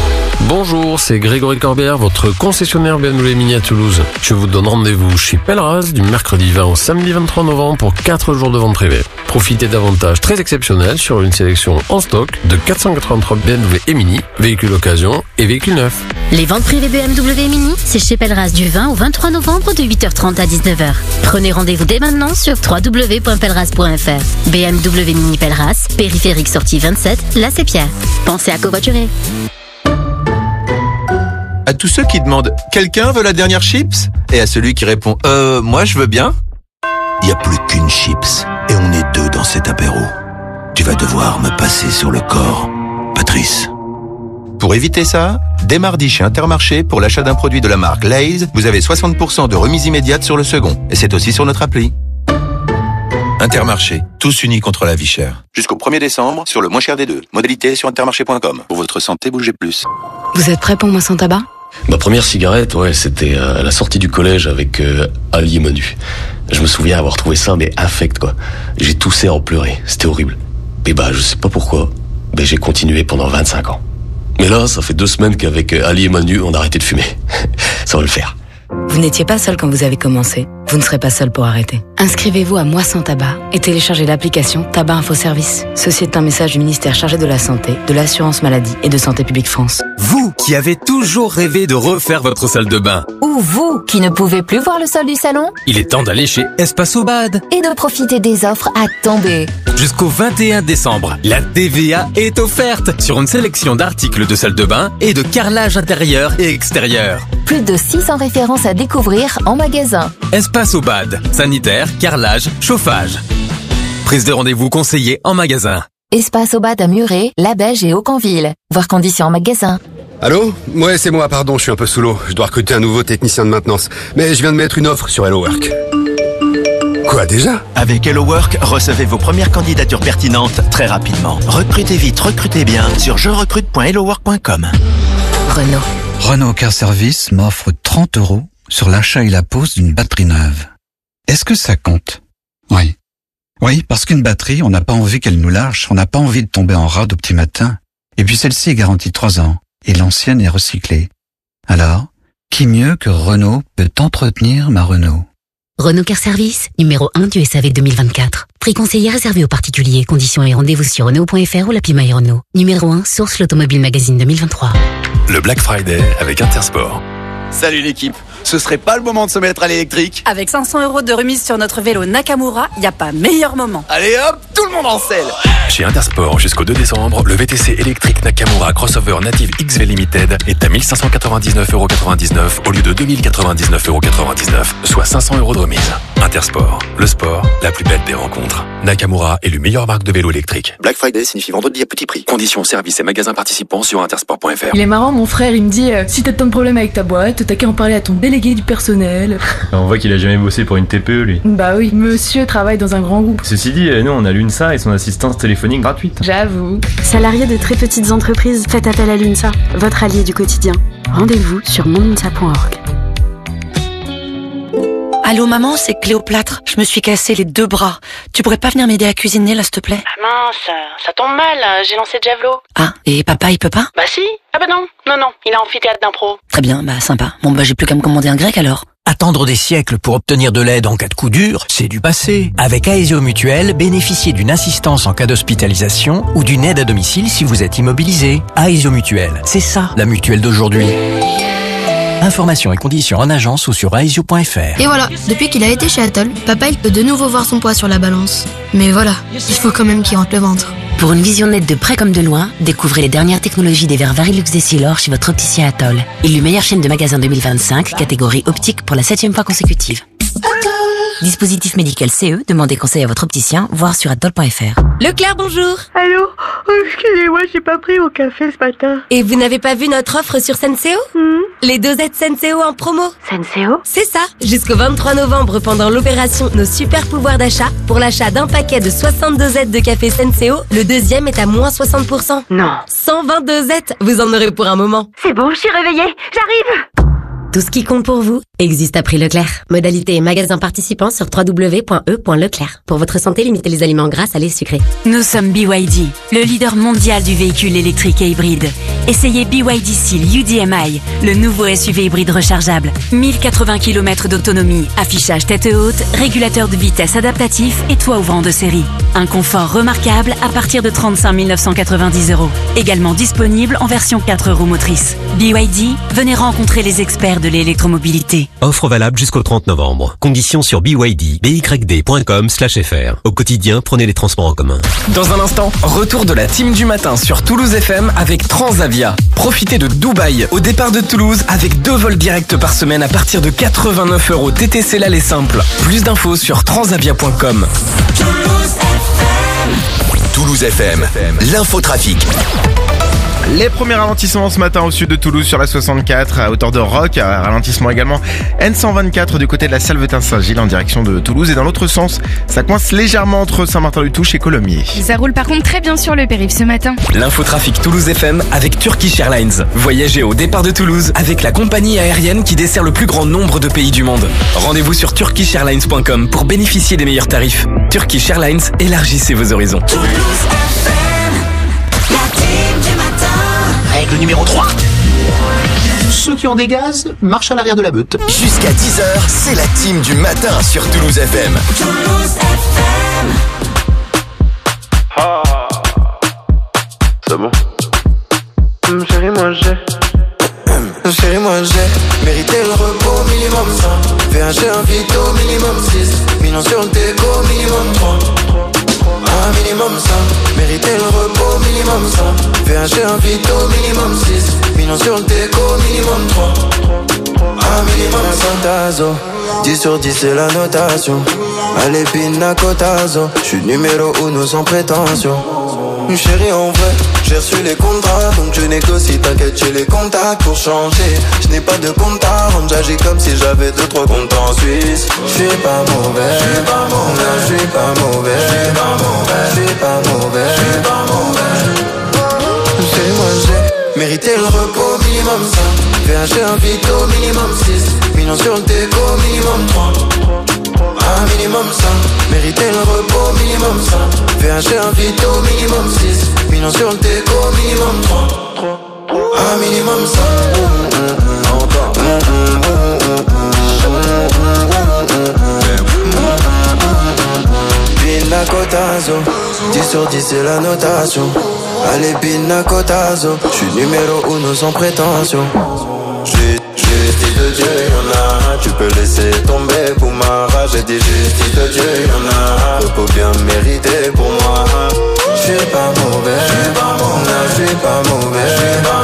Bonjour, c'est Grégory Corbière, votre concessionnaire B M W Mini à Toulouse. Je vous donne rendez-vous chez Pelleras du mercredi vingt au samedi vingt-trois novembre pour quatre jours de vente privée. Profitez d'avantages très exceptionnels sur une sélection en stock de quatre cent quatre-vingt-trois B M W et Mini, véhicules occasion et véhicules neufs. Les ventes privées B M W Mini, c'est chez Pelleras du vingt au vingt-trois novembre de huit heures trente à dix-neuf heures. Prenez rendez-vous dès maintenant sur w w w point pelleras point f r. B M W Mini Pelleras, périphérique sortie vingt-sept, là c'est Pierre. Pensez à covoiturer. À tous ceux qui demandent « Quelqu'un veut la dernière chips ?» et à celui qui répond « Euh, moi je veux bien ?» Il n'y a plus qu'une chips et on est deux dans cet apéro. Tu vas devoir me passer sur le corps, Patrice. Pour éviter ça, dès mardi chez Intermarché, pour l'achat d'un produit de la marque Lay's, vous avez soixante pour cent de remise immédiate sur le second. Et c'est aussi sur notre appli. Intermarché, tous unis contre la vie chère. Jusqu'au premier décembre, sur le moins cher des deux. Modalité sur intermarché point com. Pour votre santé, bougez plus. Vous êtes prêts pour moi sans tabac? Ma première cigarette, ouais, c'était à la sortie du collège avec euh, Ali et Manu. Je me souviens avoir trouvé ça, mais infect, quoi. J'ai toussé à en pleurer, c'était horrible. Et bah, je sais pas pourquoi, mais j'ai continué pendant vingt-cinq ans. Mais là, ça fait deux semaines qu'avec Ali et Manu, on a arrêté de fumer. Ça va le faire. Vous n'étiez pas seul quand vous avez commencé. Vous ne serez pas seul pour arrêter. Inscrivez-vous à Moi sans tabac et téléchargez l'application Tabac Info Service. Ceci est un message du ministère chargé de la Santé, de l'Assurance Maladie et de Santé Publique France. Vous qui avez toujours rêvé de refaire votre salle de bain. Ou vous qui ne pouvez plus voir le sol du salon Il est temps d'aller chez Espace Bad. et de profiter des offres à tomber. Jusqu'au vingt et un décembre, la T V A est offerte sur une sélection d'articles de salle de bain et de carrelage intérieur et extérieur. Plus de six cents références à découvrir en magasin. Espace Bad, sanitaire, carrelage, chauffage. Prise de rendez-vous conseillée en magasin. Espace au bas à Muret, La Beige et Aucanville. Voir conditions en magasin. Allô? Ouais, c'est moi, pardon, je suis un peu sous l'eau. Je dois recruter un nouveau technicien de maintenance. Mais je viens de mettre une offre sur Hello Work. Quoi, déjà? Avec Hello Work, recevez vos premières candidatures pertinentes très rapidement. Recrutez vite, recrutez bien sur je recrute point hello work point com. Renault. Renault Car Service m'offre trente euros sur l'achat et la pose d'une batterie neuve. Est-ce que ça compte? Oui. Oui, parce qu'une batterie, on n'a pas envie qu'elle nous lâche, on n'a pas envie de tomber en rade au petit matin. Et puis celle-ci est garantie trois ans, et l'ancienne est recyclée. Alors, qui mieux que Renault peut entretenir ma Renault? Renault Car Service, numéro un du S A V deux mille vingt-quatre. Prix conseillé réservé aux particuliers. Conditions et rendez-vous sur Renault point f r ou l'appli My Renault. Numéro un, source l'Automobile Magazine deux mille vingt-trois. Le Black Friday avec Intersport. Salut l'équipe, ce serait pas le moment de se mettre à l'électrique? Avec cinq cents euros de remise sur notre vélo Nakamura, y a pas meilleur moment. Allez hop, tout le monde en selle. Chez Intersport, jusqu'au deux décembre, le V T C électrique Nakamura Crossover Native X V Limited est à mille cinq cent quatre-vingt-dix-neuf euros quatre-vingt-dix-neuf au lieu de deux mille quatre-vingt-dix-neuf euros quatre-vingt-dix-neuf, soit cinq cents euros de remise. Intersport, le sport, la plus belle des rencontres. Nakamura est le meilleur marque de vélo électrique. Black Friday signifie vendredi à petit prix. Conditions, services et magasins participants sur intersport point f r. Il est marrant, mon frère, il me dit euh, si t'as tant de problèmes avec ta boîte, t'as qu'à en parler à ton délégué du personnel. On voit qu'il a jamais bossé pour une T P E, lui. Bah oui, monsieur travaille dans un grand groupe. Ceci dit, nous on a l'UNSA et son assistance téléphonique gratuite. J'avoue. Salariés de très petites entreprises, faites appel à l'UNSA, votre allié du quotidien. Rendez-vous sur mon unsa point org. Allô maman, c'est Cléopâtre. Je me suis cassé les deux bras. Tu pourrais pas venir m'aider à cuisiner là, s'il te plaît? Ah mince, ça tombe mal, j'ai lancé de javelot. Ah, et papa il peut pas? Bah si. Ah bah non, non, non, il a amphithéâtre d'impro. Très bien, bah sympa. Bon bah j'ai plus qu'à me commander un grec alors. Attendre des siècles pour obtenir de l'aide en cas de coup dur, c'est du passé. Avec Aesio Mutuel, bénéficiez d'une assistance en cas d'hospitalisation ou d'une aide à domicile si vous êtes immobilisé. Aesio Mutuel, c'est ça, la mutuelle d'aujourd'hui. Informations et conditions en agence ou sur aesio point f r. Et voilà, depuis qu'il a été chez Atoll, papa il peut de nouveau voir son poids sur la balance. Mais voilà, il faut quand même qu'il rentre le ventre. Pour une vision nette de près comme de loin, découvrez les dernières technologies des verres Varilux Essilor chez votre opticien Atoll. Élu meilleure chaîne de magasins deux mille vingt-cinq, catégorie optique pour la septième fois consécutive. Dispositif médical C E, demandez conseil à votre opticien, voir sur atoll point f r. Leclerc, bonjour. Allô? Oh, excusez-moi, j'ai pas pris mon café ce matin. Et vous n'avez pas vu notre offre sur Senseo? Mmh. Les dosettes Senseo en promo. Senseo? C'est ça. Jusqu'au vingt-trois novembre, pendant l'opération Nos super pouvoirs d'achat, pour l'achat d'un paquet de soixante dosettes de café Senseo, le deuxième est à moins soixante pour cent. Non. cent vingt dosettes, vous en aurez pour un moment. C'est bon, je suis réveillée. J'arrive. Tout ce qui compte pour vous existe à prix Leclerc. Modalité et magasin participants sur w w w point e point leclerc. Pour votre santé, limitez les aliments gras, salés, sucrés. Nous sommes B Y D, le leader mondial du véhicule électrique et hybride. Essayez B Y D Seal U D M I, le nouveau S U V hybride rechargeable. mille quatre-vingts kilomètres d'autonomie, affichage tête haute, régulateur de vitesse adaptatif et toit ouvrant de série. Un confort remarquable à partir de trente-cinq mille neuf cent quatre-vingt-dix euros. Également disponible en version quatre roues motrices. B Y D, venez rencontrer les experts de l'électromobilité. Offre valable jusqu'au trente novembre. Conditions sur b y d b y d point com slash f r. Au quotidien, prenez les transports en commun. Dans un instant, retour de la team du matin sur Toulouse F M avec Transavia. Profitez de Dubaï au départ de Toulouse avec deux vols directs par semaine à partir de quatre-vingt-neuf euros T T C l'aller simple. Plus d'infos sur transavia point com. Toulouse F M, l'infotrafic. Les premiers ralentissements ce matin au sud de Toulouse sur la soixante-quatre à hauteur de Roc, ralentissement également N cent vingt-quatre du côté de la Salvetin-Saint-Gilles en direction de Toulouse et dans l'autre sens, ça coince légèrement entre Saint-Martin-du-Touche et Colomiers. Ça roule par contre très bien sur le périph' ce matin. L'infotrafic Toulouse F M avec Turkish Airlines. Voyagez au départ de Toulouse avec la compagnie aérienne qui dessert le plus grand nombre de pays du monde. Rendez-vous sur turkish airlines point com pour bénéficier des meilleurs tarifs. Turkish Airlines, élargissez vos horizons. Toulouse F M, la team du matin. Règle numéro trois. Ceux qui ont des gaz marchent à l'arrière de la meute. Jusqu'à dix heures, c'est la team du matin sur Toulouse F M. Toulouse F M. Ah, c'est bon. Hum, chérie, moi j'ai. Hum, chérie, moi j'ai mérité le repos minimum cinq. V un G, un Vito minimum six. Millions sur le déco minimum trois. Un minimum cinq, mériter le repos minimum cinq. V un G, un Vito minimum six. Millions sur le déco minimum trois. Un minimum cinq tazo. dix sur dix c'est la notation. Allez pina cotazo. J'suis numéro uno sans prétention. Chérie en vrai, j'ai reçu les contrats. Donc je négocie, t'inquiète j'ai les contacts pour changer. Je n'ai pas de compte à rendre, j'agis comme si j'avais deux trois comptes en Suisse. J'suis pas mauvais, j'suis pas mauvais, j'suis pas mauvais, j'suis pas mauvais, j'suis pas mauvais, j'suis pas mauvais. Chérie moi j'ai mérité le repos minimum cinq. V un G, un Vito minimum six. Millions sur le déco minimum trois. Un minimum cinq, mériter le repos minimum cinq. V un G, un Vito minimum six. Millions sur le déco minimum trois. Un minimum cinq. Pina cotazo, dix sur dix c'est la notation. Allez pina cotazo, j'suis numéro uno sans prétention. Justice de Dieu, y'en a, tu peux laisser tomber pour ma rage. J'ai dit justice de Dieu, y'en a, repos bien mérité pour moi. J'suis pas mauvais, j'suis pas mauvais, j'suis pas mauvais, j'suis pas